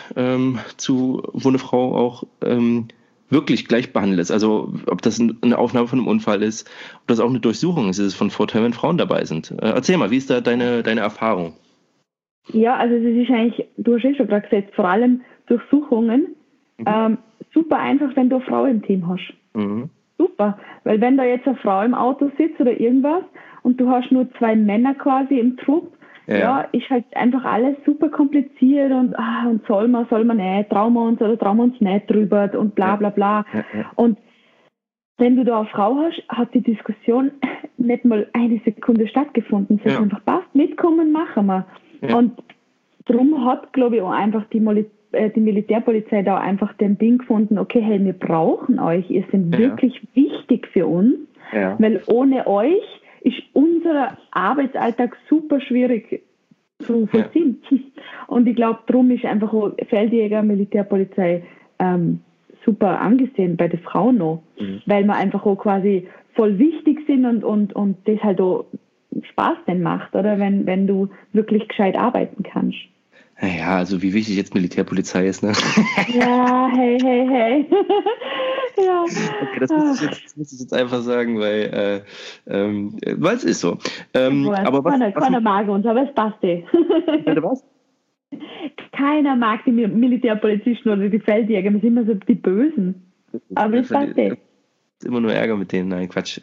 wo eine Frau auch wirklich gleich behandelt ist. Also ob das eine Aufnahme von einem Unfall ist, ob das auch eine Durchsuchung ist, ist es von Vorteil, wenn Frauen dabei sind. Erzähl mal, wie ist da deine Erfahrung? Ja, also es ist eigentlich, du hast schon gerade gesagt, vor allem Durchsuchungen, super einfach, wenn du eine Frau im Team hast. Super, weil wenn da jetzt eine Frau im Auto sitzt oder irgendwas und du hast nur 2 Männer quasi im Trupp, ist halt einfach alles super kompliziert und soll man nicht, trauen wir uns oder trauen wir uns nicht drüber und bla bla bla. Und wenn du da eine Frau hast, hat die Diskussion nicht mal eine Sekunde stattgefunden. Es hat einfach passt, mitkommen, machen wir. Ja. Und darum hat, glaube ich, auch einfach die Militärpolizei da einfach den Ding gefunden, okay, hey, wir brauchen euch, ihr seid wirklich wichtig für uns, weil ohne euch ist unser Arbeitsalltag super schwierig zu vollziehen. Und ich glaube, darum ist einfach auch Feldjäger, Militärpolizei super angesehen bei den Frauen noch, weil wir einfach auch quasi voll wichtig sind und das halt auch Spaß denn macht, oder wenn du wirklich gescheit arbeiten kannst. Naja, also wie wichtig jetzt Militärpolizei ist, ne? Ja, hey. Ja. Okay, das muss ich jetzt einfach sagen, weil es ist so. Aber keiner mag uns, aber es passt eh. Was? Keiner mag die Militärpolizisten oder die Feldjäger, wir sind immer so die Bösen. Aber es passt eh. Immer nur Ärger mit denen, nein, Quatsch.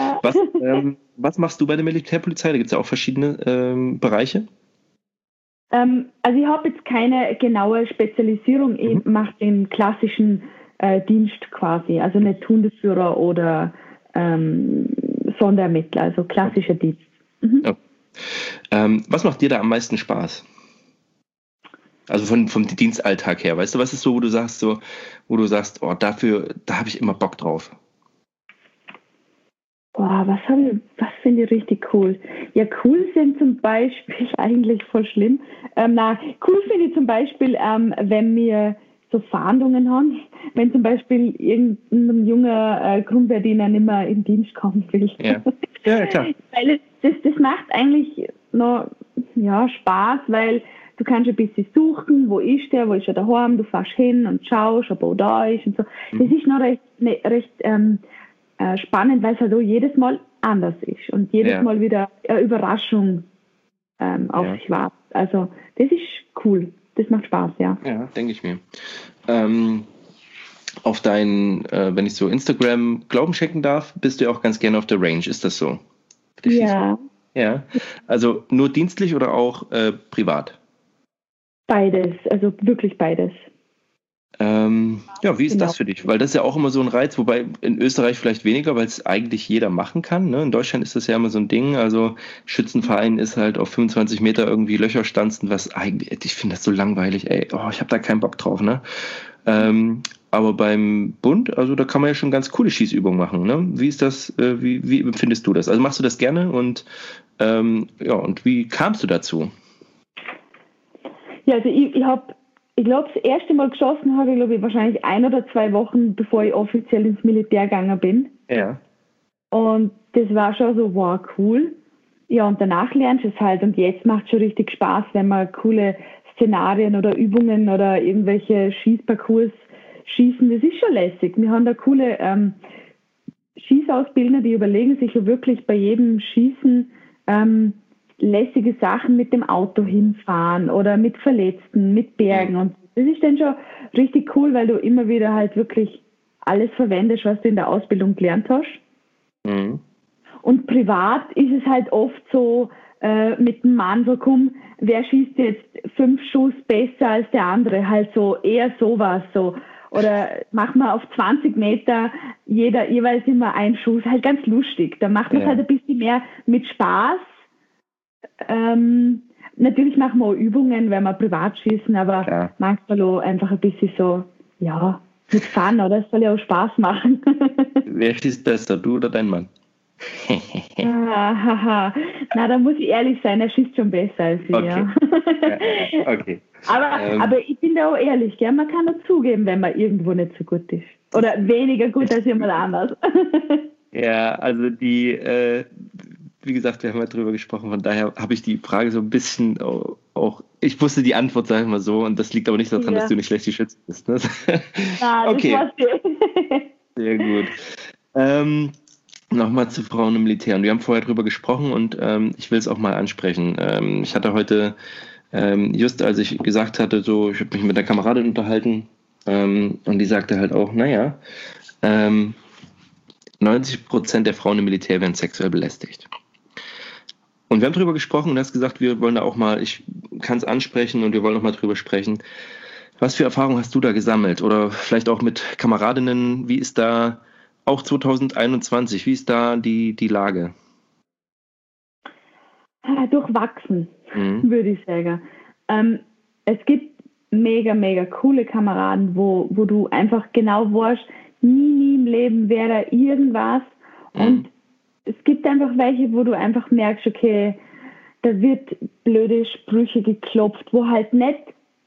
Was machst du bei der Militärpolizei? Da gibt es ja auch verschiedene Bereiche. Also ich habe jetzt keine genaue Spezialisierung, ich mache den klassischen Dienst quasi, also nicht Hundeführer oder Sonderermittler, also klassischer Dienst. Okay. Was macht dir da am meisten Spaß? Also vom Dienstalltag her, weißt du, was ist so, wo du sagst, oh, da habe ich immer Bock drauf? Boah, was finde ich richtig cool? Ja, cool sind zum Beispiel, eigentlich voll schlimm, cool finde ich zum Beispiel, wenn wir so Fahndungen haben, wenn zum Beispiel irgendein junger Grundverdiener nicht mehr in Dienst kommen will. Ja klar. Weil das macht eigentlich noch Spaß, weil du kannst ein bisschen suchen, wo ist er daheim, du fährst hin und schaust, ob er da ist und so. Das ist noch recht spannend, weil es halt auch jedes Mal anders ist und jedes Mal wieder eine Überraschung auf sich wartet. Also das ist cool. Das macht Spaß, ja. Ja, denke ich mir. Auf deinen, wenn ich so Instagram Glauben schenken darf, bist du ja auch ganz gerne auf der Range. Ist das so? Ja. Ja. Also nur dienstlich oder auch privat? Beides, also wirklich beides. Ja, wie ist das für dich? Weil das ist ja auch immer so ein Reiz, wobei in Österreich vielleicht weniger, weil es eigentlich jeder machen kann. Ne? In Deutschland ist das ja immer so ein Ding. Also Schützenverein ist halt auf 25 Meter irgendwie Löcher stanzen, was eigentlich, ich finde das so langweilig, ey. Oh, ich habe da keinen Bock drauf, ne? Aber beim Bund, also da kann man ja schon ganz coole Schießübungen machen, ne? Wie ist das, wie empfindest du das? Also machst du das gerne und und wie kamst du dazu? Ja, also ich glaube, das erste Mal geschossen habe ich, wahrscheinlich 1 oder 2 Wochen, bevor ich offiziell ins Militär gegangen bin. Ja. Und das war schon so, wow, cool. Ja, und danach lernst du es halt. Und jetzt macht es schon richtig Spaß, wenn man coole Szenarien oder Übungen oder irgendwelche Schießparcours schießen. Das ist schon lässig. Wir haben da coole Schießausbildner, die überlegen sich ja wirklich bei jedem Schießen lässige Sachen mit dem Auto hinfahren oder mit Verletzten, mit Bergen. Und das ist dann schon richtig cool, weil du immer wieder halt wirklich alles verwendest, was du in der Ausbildung gelernt hast. Mhm. Und privat ist es halt oft so mit dem Mann so, komm, wer schießt jetzt 5 Schuss besser als der andere? Halt so eher sowas so. Oder machen wir auf 20 Meter jeweils immer einen Schuss. Halt ganz lustig. Da macht man es halt ein bisschen mehr mit Spaß. Natürlich machen wir auch Übungen, wenn wir privat schießen, aber manchmal auch einfach ein bisschen so, ja, mit Fun, oder? Es soll ja auch Spaß machen. Wer schießt besser, du oder dein Mann? Na, da muss ich ehrlich sein, er schießt schon besser als ich. Okay. Ja. Okay. Aber ich bin da auch ehrlich, gell? Man kann auch zugeben, wenn man irgendwo nicht so gut ist. Oder weniger gut als jemand anders. Ja, also wie gesagt, wir haben ja drüber gesprochen, von daher habe ich die Frage so ein bisschen auch, ich wusste die Antwort, sagen wir mal so, und das liegt aber nicht daran, dass du nicht schlecht geschützt bist. Ne? Ja, okay. Sehr gut. Nochmal zu Frauen im Militär. Und wir haben vorher drüber gesprochen und ich will es auch mal ansprechen. Ich hatte heute, just als ich gesagt hatte, so, ich habe mich mit der Kameradin unterhalten und die sagte halt auch, 90% der Frauen im Militär werden sexuell belästigt. Und wir haben darüber gesprochen und du hast gesagt, wir wollen da auch mal, ich kann es ansprechen und wir wollen auch mal drüber sprechen. Was für Erfahrungen hast du da gesammelt? Oder vielleicht auch mit Kameradinnen, wie ist da auch 2021, wie ist da die Lage? Durchwachsen, würde ich sagen. Es gibt mega, mega coole Kameraden, wo du einfach genau weißt, nie im Leben wäre da irgendwas. Und es gibt einfach welche, wo du einfach merkst, okay, da wird blöde Sprüche geklopft, wo halt nicht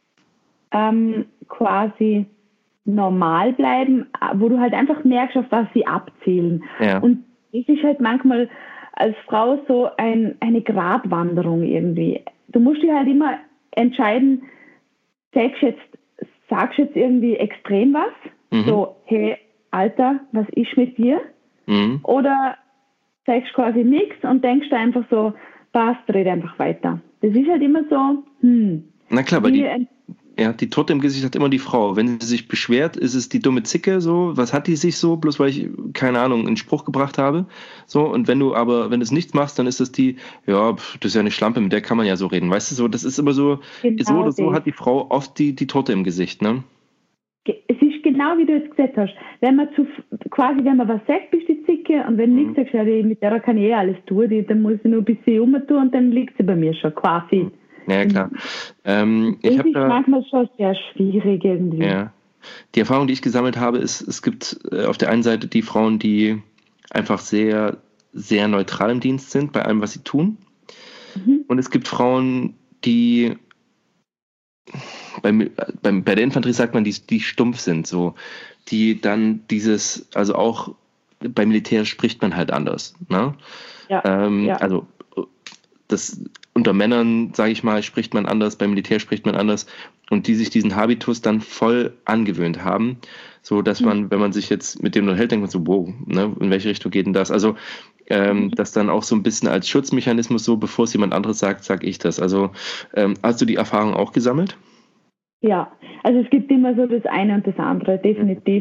quasi normal bleiben, wo du halt einfach merkst, auf was sie abzielen. Ja. Und das ist halt manchmal als Frau so eine Gratwanderung irgendwie. Du musst dich halt immer entscheiden, sagst jetzt irgendwie extrem was, so, hey, Alter, was ist mit dir? Oder sagst quasi nichts und denkst einfach so, passt, red einfach weiter. Das ist halt immer so, Na klar, weil die Torte im Gesicht hat immer die Frau. Wenn sie sich beschwert, ist es die dumme Zicke, so, was hat die sich so, bloß weil ich, keine Ahnung, einen Spruch gebracht habe. So, und wenn du es nichts machst, dann ist das das ist ja eine Schlampe, mit der kann man ja so reden. Weißt du, so, das ist immer so, genau so oder so hat die Frau oft die Torte im Gesicht, ne? Es ist genau wie du es gesagt hast. Wenn man was sagt, bist du die Zicke und wenn nichts sagst, mit der kann ich alles tun, dann muss ich nur ein bisschen rumtun und dann liegt sie bei mir schon quasi. Ja, klar. Das ist manchmal schon sehr schwierig irgendwie. Ja. Die Erfahrung, die ich gesammelt habe, ist, es gibt auf der einen Seite die Frauen, die einfach sehr, sehr neutral im Dienst sind bei allem, was sie tun. Und es gibt Frauen, die bei der Infanterie sagt man, die stumpf sind, so, die dann also auch beim Militär spricht man halt anders. Ne? Ja, Also das unter Männern, sage ich mal, spricht man anders, beim Militär spricht man anders und die sich diesen Habitus dann voll angewöhnt haben, so dass man, wenn man sich jetzt mit dem unterhält, denkt man so, wow, ne, in welche Richtung geht denn das? Also Das dann auch so ein bisschen als Schutzmechanismus, so bevor es jemand anderes sagt, sage ich das. Also hast du die Erfahrung auch gesammelt? Ja, also es gibt immer so das eine und das andere, definitiv.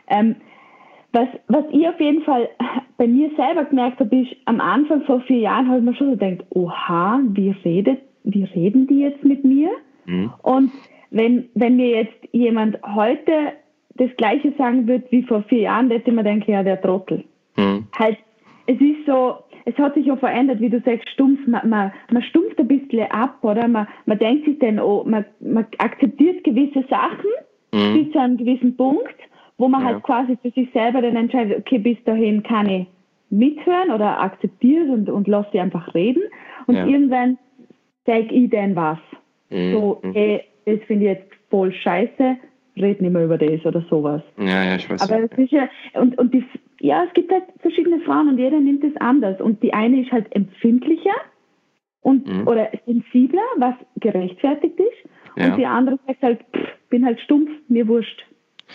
Was ich auf jeden Fall bei mir selber gemerkt habe, ist, am Anfang vor 4 Jahren habe ich mir schon so gedacht, oha, wie reden die jetzt mit mir? Und wenn mir jetzt jemand heute das Gleiche sagen würde wie vor 4 Jahren, hätte ich mir denken, ja, der Trottel. Halt, es ist so, es hat sich ja verändert, wie du sagst, stumpf, man stumpft ein bisschen ab, oder? Man denkt sich dann, man akzeptiert gewisse Sachen bis zu einem gewissen Punkt, wo man halt quasi für sich selber dann entscheidet, okay, bis dahin kann ich mithören oder akzeptiere und lasse sie einfach reden. Und irgendwann sage ich dann was. So, hey, das finde ich jetzt voll scheiße, red nicht mehr über das oder sowas. Ja, ich weiß. Aber es ist ja, es gibt halt verschiedene Frauen und jeder nimmt es anders. Und die eine ist halt empfindlicher oder sensibler, was gerechtfertigt ist. Ja. Und die andere sagt halt, bin halt stumpf, mir wurscht.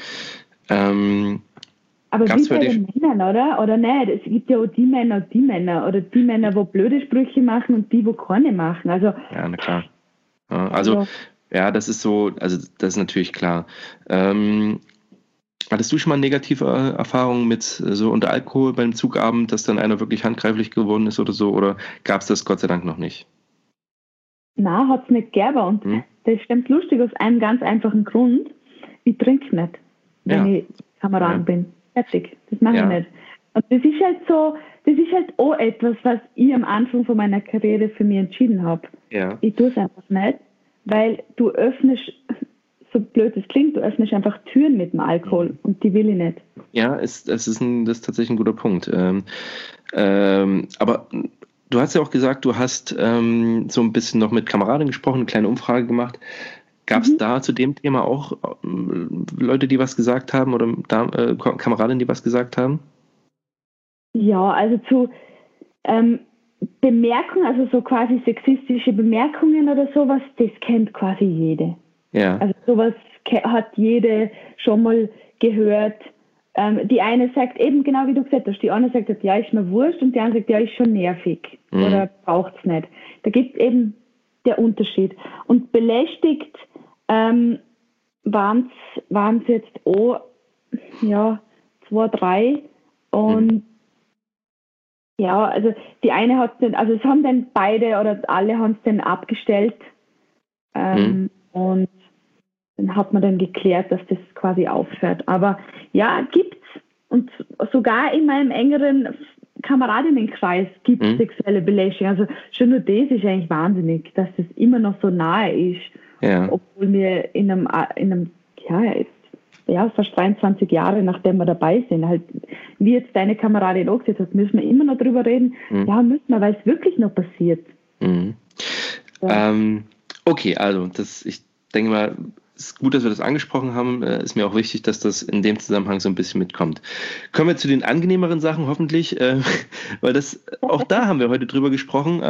Aber wie bei den Männern, oder? Oder nicht? Es gibt ja auch die Männer und die Männer. Oder die Männer, die blöde Sprüche machen und die, die keine machen. Also, ja, na klar. Ja, das ist so, also das ist natürlich klar. Hattest du schon mal negative Erfahrungen mit so unter Alkohol beim Zugabend, dass dann einer wirklich handgreiflich geworden ist oder so? Oder gab es das Gott sei Dank noch nicht? Nein, hat es nicht gegeben. Und das stimmt lustig aus einem ganz einfachen Grund. Ich trinke nicht, wenn ich Kameraden bin. Fertig. Das mache ich nicht. Und das ist halt so, das ist halt auch etwas, was ich am Anfang von meiner Karriere für mich entschieden habe. Ja. Ich tue es einfach nicht, weil du öffnest, so blöd es klingt, du öffnest einfach Türen mit dem Alkohol und die will ich nicht. Ja, das ist tatsächlich ein guter Punkt. Aber du hast ja auch gesagt, du hast so ein bisschen noch mit Kameraden gesprochen, eine kleine Umfrage gemacht. Gab es da zu dem Thema auch Leute, die was gesagt haben oder Kameradinnen, die was gesagt haben? Ja, also zu Bemerkungen, also so quasi sexistische Bemerkungen oder sowas, das kennt quasi jede. Ja. Also sowas hat jede schon mal gehört. Die eine sagt eben genau wie du gesagt hast, die eine sagt, ja, ist mir wurscht und die andere sagt, ja, ist schon nervig oder braucht es nicht. Da gibt es eben der Unterschied. Und belästigt waren es jetzt auch, 2, 3 und also die eine hat dann, also es haben dann beide oder alle haben es dann abgestellt und dann hat man dann geklärt, dass das quasi aufhört. Aber ja, gibt's und sogar in meinem engeren Kameradinnenkreis gibt es sexuelle Belästigung. Also schon nur das ist eigentlich wahnsinnig, dass das immer noch so nahe ist, obwohl wir in einem fast 23 Jahre, nachdem wir dabei sind, halt, wie jetzt deine Kameradin auch gesagt hat, müssen wir immer noch drüber reden. Ja, müssen wir, weil es wirklich noch passiert. Ja. Okay, also ich denke mal, es ist gut, dass wir das angesprochen haben. Ist mir auch wichtig, dass das in dem Zusammenhang so ein bisschen mitkommt. Kommen wir zu den angenehmeren Sachen hoffentlich, weil auch da haben wir heute drüber gesprochen.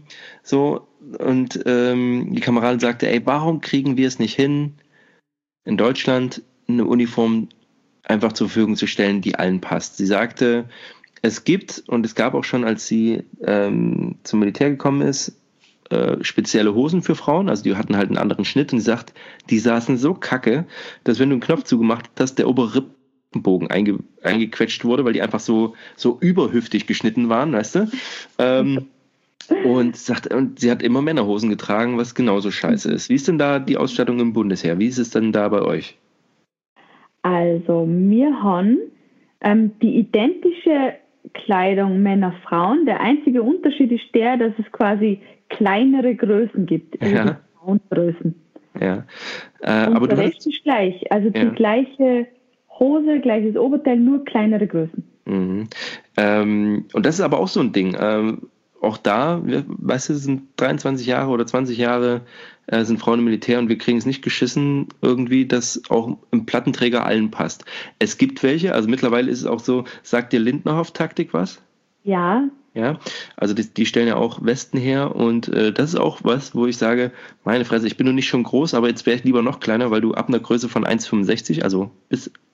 Die Kameradin sagte, warum kriegen wir es nicht hin, in Deutschland eine Uniform einfach zur Verfügung zu stellen, die allen passt. Sie sagte, es gab auch schon, als sie zum Militär gekommen ist, spezielle Hosen für Frauen, also die hatten halt einen anderen Schnitt und sie sagt, die saßen so kacke, dass wenn du einen Knopf zugemacht hast, der obere Rippenbogen eingequetscht wurde, weil die einfach so überhüftig geschnitten waren, weißt du? Und sie hat immer Männerhosen getragen, was genauso scheiße ist. Wie ist denn da die Ausstattung im Bundesheer? Wie ist es denn da bei euch? Also wir haben die identische Kleidung Männer, Frauen. Der einzige Unterschied ist dass es quasi kleinere Größen gibt. Also Frauengrößen. Ja. Aber der Rest ist gleich. Also die gleiche Hose, gleiches Oberteil, nur kleinere Größen. Und das ist aber auch so ein Ding. Auch da, weißt du, sind 23 Jahre oder 20 Jahre sind Frauen im Militär und wir kriegen es nicht geschissen irgendwie, dass auch im Plattenträger allen passt. Es gibt welche, also mittlerweile ist es auch so, sagt dir Lindnerhoff-Taktik was? Ja. Ja, also die stellen ja auch Westen her und das ist auch was, wo ich sage, meine Fresse, ich bin noch nicht schon groß, aber jetzt wäre ich lieber noch kleiner, weil du ab einer Größe von 1,65, also bis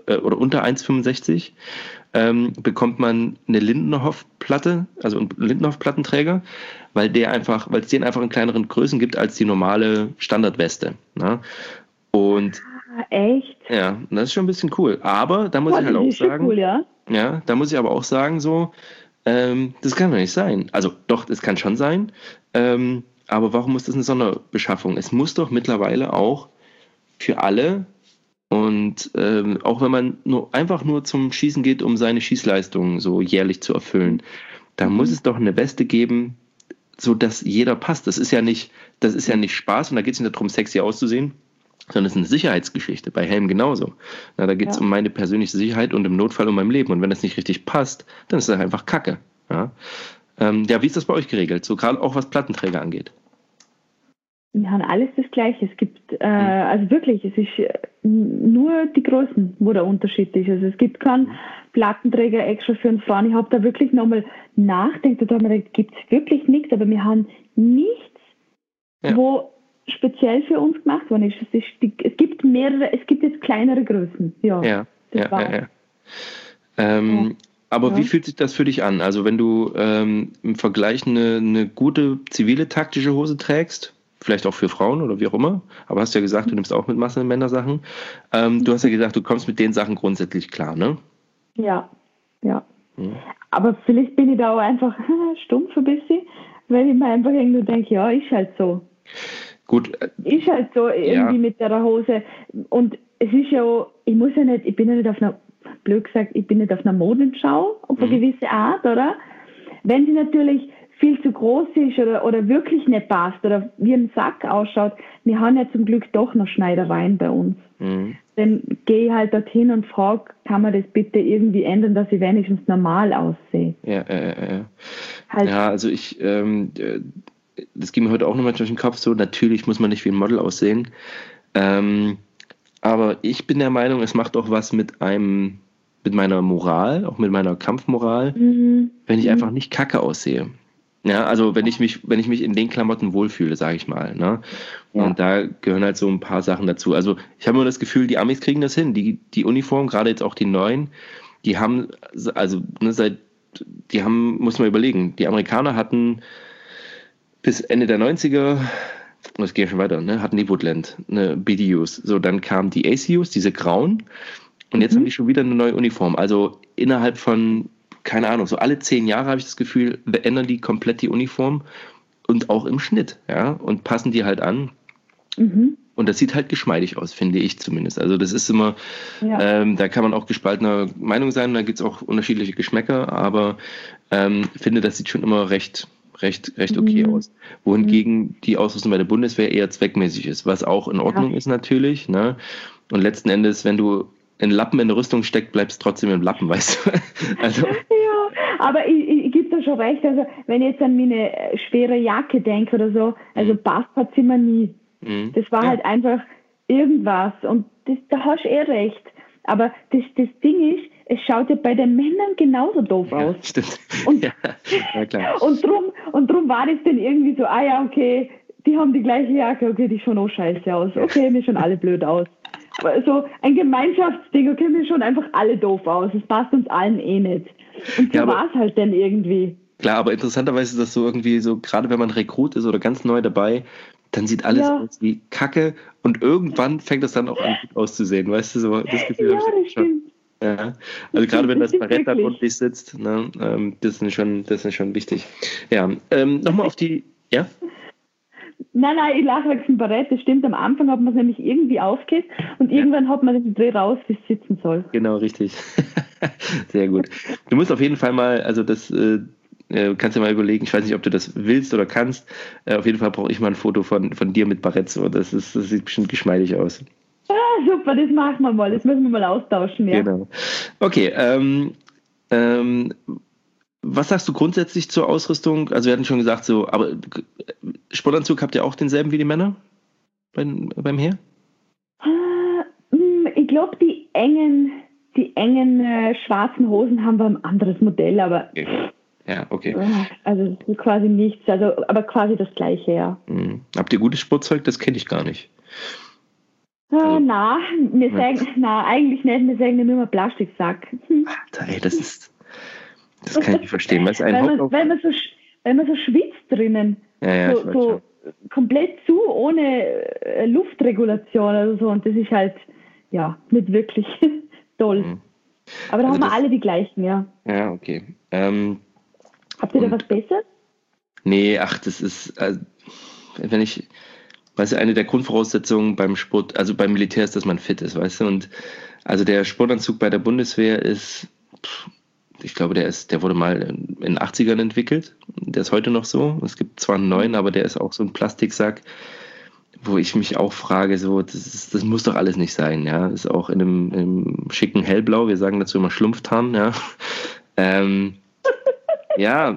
oder unter 1,65 bekommt man eine Lindenhof-Platte, also einen Lindenhof-Plattenträger, weil es den einfach in kleineren Größen gibt als die normale Standardweste. Ne? Und echt? ja, das ist schon ein bisschen cool. Aber da muss ich halt auch sagen, cool, ja? Ja, da muss ich aber auch sagen, so, das kann doch nicht sein. Also doch, das kann schon sein. Aber warum muss das eine Sonderbeschaffung? Es muss doch mittlerweile auch für alle und auch wenn man einfach nur zum Schießen geht, um seine Schießleistung so jährlich zu erfüllen, da muss es doch eine Weste geben, so dass jeder passt. Das ist ja nicht Spaß und da geht es nicht darum, sexy auszusehen, sondern es ist eine Sicherheitsgeschichte. Bei Helm genauso. Na, da geht es um meine persönliche Sicherheit und im Notfall um mein Leben. Und wenn das nicht richtig passt, dann ist das einfach Kacke. Ja, wie ist das bei euch geregelt? So gerade auch was Plattenträger angeht. Wir haben alles das Gleiche. Es gibt, also wirklich, es ist nur die Größen, wo der Unterschied ist. Also es gibt keinen Plattenträger extra für einen Frauen. Ich habe da wirklich nochmal nachgedacht und da habe ich mir gedacht, gibt es wirklich nichts, aber wir haben nichts, wo speziell für uns gemacht worden ist. Es gibt jetzt kleinere Größen. Ja. Aber wie fühlt sich das für dich an? Also wenn du im Vergleich eine gute zivile taktische Hose trägst, vielleicht auch für Frauen oder wie auch immer, aber hast ja gesagt, du nimmst auch mit Männersachen. Du hast ja gesagt, du kommst mit den Sachen grundsätzlich klar, ne? Ja. Aber vielleicht bin ich da auch einfach stumpf ein bisschen, weil ich mir einfach irgendwie denke, ja, ist halt so. Gut. Ist halt so irgendwie mit der Hose. Und es ist ja, ich bin ja nicht auf einer, blöd gesagt, ich bin nicht auf einer Modenschau auf eine gewisse Art, oder? Wenn sie natürlich viel zu groß ist oder wirklich nicht passt oder wie ein Sack ausschaut, wir haben ja zum Glück doch noch Schneidereien bei uns. Dann gehe ich halt dorthin und frage, kann man das bitte irgendwie ändern, dass ich wenigstens normal aussehe. Ja, also das ging mir heute auch nochmal durch den Kopf so, natürlich muss man nicht wie ein Model aussehen, aber ich bin der Meinung, es macht auch was mit meiner Moral, auch mit meiner Kampfmoral, wenn ich einfach nicht kacke aussehe. Ja, also wenn ich mich in den Klamotten wohlfühle, sage ich mal. Ne? Ja. Und da gehören halt so ein paar Sachen dazu. Also ich habe immer das Gefühl, die Amis kriegen das hin. Die Uniform, gerade jetzt auch die neuen, die haben, muss man überlegen, die Amerikaner hatten bis Ende der 90er, das geht ja schon weiter, ne, hatten die Woodland, ne, BDUs. So, dann kamen die ACUs, diese grauen, und jetzt haben die schon wieder eine neue Uniform. Also innerhalb von, keine Ahnung, so alle 10 Jahre habe ich das Gefühl, ändern die komplett die Uniform und auch im Schnitt, ja, und passen die halt an. Und das sieht halt geschmeidig aus, finde ich zumindest. Also das ist immer, da kann man auch gespaltener Meinung sein, da gibt es auch unterschiedliche Geschmäcker, aber finde, das sieht schon immer recht okay aus. Wohingegen die Ausrüstung bei der Bundeswehr eher zweckmäßig ist, was auch in Ordnung ist natürlich. Ne? Und letzten Endes, wenn du einen Lappen in der Rüstung steckst, bleibst du trotzdem im Lappen, weißt du. Also. Ja, aber ich gebe da schon recht. Also wenn ich jetzt an meine schwere Jacke denke oder so, also passt hat sie mir nie. Das war halt einfach irgendwas und da hast du recht. Aber das Ding ist, es schaut ja bei den Männern genauso doof aus. Stimmt. Und, klar. und drum war das dann irgendwie so, okay, die haben die gleiche Jacke, okay, die schauen auch scheiße aus. Okay, wir schauen alle blöd aus. So ein Gemeinschaftsding, okay, wir schauen einfach alle doof aus. Es passt uns allen nicht. Und so war es halt dann irgendwie. Klar, aber interessanterweise ist das so irgendwie so, gerade wenn man Rekrut ist oder ganz neu dabei, dann sieht alles aus wie Kacke und irgendwann fängt das dann auch an gut auszusehen, weißt du, so das Gefühl habe ich schon. Ja, also gerade wenn das Barett da ordentlich sitzt, ne, das ist schon wichtig. Ja, nochmal auf die, ja? Nein, ich lache wegen dem Barett, das stimmt, am Anfang hat man es nämlich irgendwie aufgeht und irgendwann hat man den Dreh raus, wie es sitzen soll. Genau, richtig. Sehr gut. Du musst auf jeden Fall mal, also das kannst du mal überlegen, ich weiß nicht, ob du das willst oder kannst, auf jeden Fall brauche ich mal ein Foto von dir mit Barett, so. Das sieht bestimmt geschmeidig aus. Super, das machen wir mal, das müssen wir mal austauschen, ja. Genau. Okay, was sagst du grundsätzlich zur Ausrüstung? Also wir hatten schon gesagt, so, aber Sportanzug habt ihr auch denselben wie die Männer beim Heer? Ich glaube, die engen schwarzen Hosen haben wir ein anderes Modell, aber ja, okay. Also quasi nichts, aber quasi das Gleiche, ja. Habt ihr gutes Sportzeug? Das kenne ich gar nicht. Nein, eigentlich nicht. Wir sagen nur mal Plastiksack. Alter, ey, das kann ich nicht verstehen. Weil man so schwitzt drinnen. Ja, so komplett zu, ohne Luftregulation oder so. Und das ist halt, ja, nicht wirklich toll. Mhm. Aber da haben wir alle die gleichen, ja. Ja, okay. Habt ihr da was Besseres? Nee, das ist, weißt du, eine der Grundvoraussetzungen beim Sport, also beim Militär ist, dass man fit ist, weißt du, und also der Sportanzug bei der Bundeswehr ist, ich glaube, der wurde mal in den 80ern entwickelt, der ist heute noch so, es gibt zwar einen neuen, aber der ist auch so ein Plastiksack, wo ich mich auch frage, so, das muss doch alles nicht sein, ja, ist auch in einem schicken Hellblau, wir sagen dazu immer Schlumpftarn, ja, ja,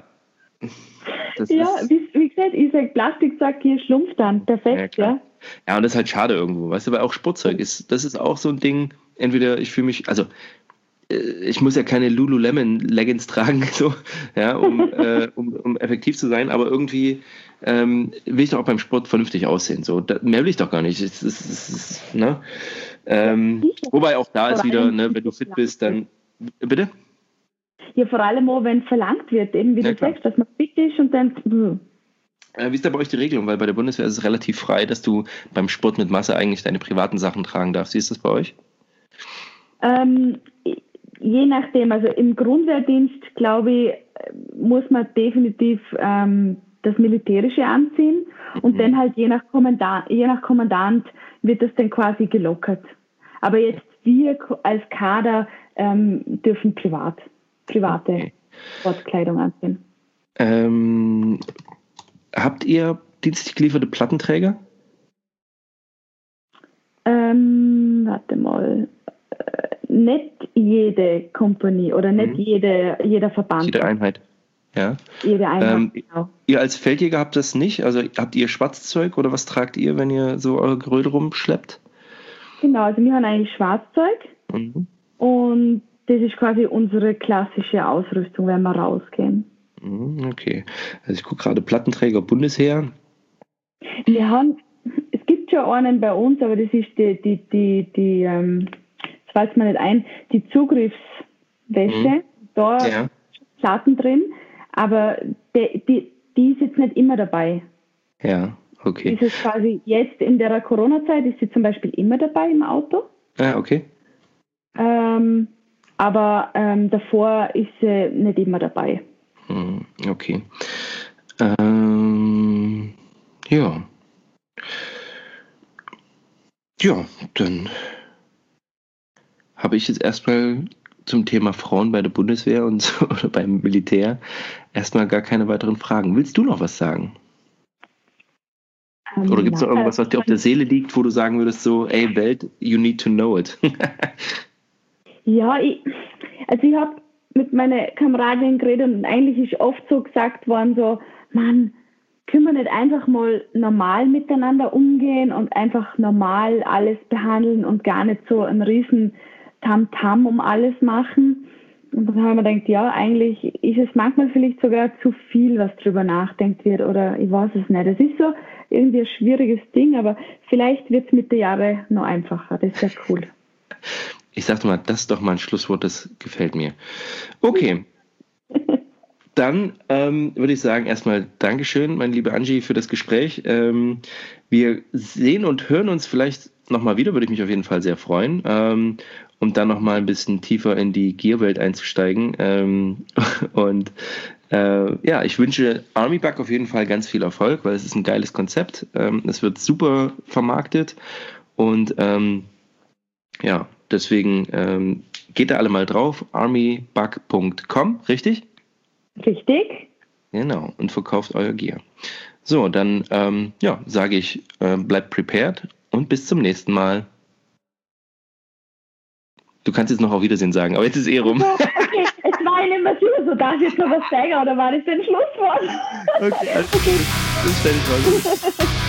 wie gesagt, ich sage Plastiksack, hier Schlumpftarn, perfekt, ja. Ja, und das ist halt schade irgendwo, weißt du, weil auch Sportzeug das ist auch so ein Ding, entweder ich fühle mich, also ich muss ja keine Lululemon-Leggings tragen, so, ja, um effektiv zu sein, aber irgendwie will ich doch auch beim Sport vernünftig aussehen, so, mehr will ich doch gar nicht, ne? Wobei auch da ist wieder, ne, wenn du fit bist, dann, bitte? Ja, vor allem auch, wenn verlangt wird, eben wie du sagst, dass man fit ist und dann... Wie ist da bei euch die Regelung? Weil bei der Bundeswehr ist es relativ frei, dass du beim Sport mit Masse eigentlich deine privaten Sachen tragen darfst. Wie ist das bei euch? Je nachdem, also im Grundwehrdienst, glaube ich, muss man definitiv das Militärische anziehen und dann halt je nach Kommandant wird das dann quasi gelockert. Aber jetzt wir als Kader dürfen private Sportkleidung anziehen. Habt ihr dienstlich gelieferte Plattenträger? Warte mal. Nicht jede Kompanie oder nicht jeder Verband. Jede Einheit. Ja. Jede Einheit, genau. Ihr als Feldjäger habt das nicht? Also habt ihr Schwarzzeug oder was tragt ihr, wenn ihr so eure Geröde rumschleppt? Genau, also wir haben eigentlich Schwarzzeug und das ist quasi unsere klassische Ausrüstung, wenn wir rausgehen. Okay. Also ich gucke gerade Plattenträger Bundesheer. Es gibt schon einen bei uns, aber das ist die das fällt mir nicht ein, die Zugriffswäsche, da Platten drin, aber die ist jetzt nicht immer dabei. Ja, okay. Die ist quasi jetzt in der Corona-Zeit ist sie zum Beispiel immer dabei im Auto. Ja, okay. Aber davor ist sie nicht immer dabei. Okay. Ja. Ja, dann habe ich jetzt erstmal zum Thema Frauen bei der Bundeswehr und so, oder beim Militär erstmal gar keine weiteren Fragen. Willst du noch was sagen? Oder gibt es noch irgendwas, was dir auf der Seele liegt, wo du sagen würdest, so, ey Welt, you need to know it? Ja, ich habe mit meinen Kameradinnen geredet und eigentlich ist oft so gesagt worden, so, Mann, können wir nicht einfach mal normal miteinander umgehen und einfach normal alles behandeln und gar nicht so einen riesen Tamtam um alles machen? Und dann haben wir gedacht, ja, eigentlich ist es manchmal vielleicht sogar zu viel, was drüber nachdenkt wird, oder ich weiß es nicht. Es ist so irgendwie ein schwieriges Ding, aber vielleicht wird es mit den Jahren noch einfacher. Das ist ja cool. Ich sagte mal, das ist doch mal ein Schlusswort, das gefällt mir. Okay. Dann würde ich sagen, erstmal Dankeschön, meine liebe Angie, für das Gespräch. Wir sehen und hören uns vielleicht nochmal wieder, würde ich mich auf jeden Fall sehr freuen, um dann nochmal ein bisschen tiefer in die Gear-Welt einzusteigen. Ja, ich wünsche Army Bug auf jeden Fall ganz viel Erfolg, weil es ist ein geiles Konzept. Es wird super vermarktet und ja, deswegen geht da alle mal drauf, armybug.com, richtig? Richtig. Genau, und verkauft euer Gear. So, dann ja, sage ich, bleibt prepared und bis zum nächsten Mal. Du kannst jetzt noch auf Wiedersehen sagen, aber jetzt ist rum. Okay, es war nicht mehr so, darf ich jetzt noch was sagen oder war das dein Schlusswort? Okay, also, okay. Das stelle ich mal.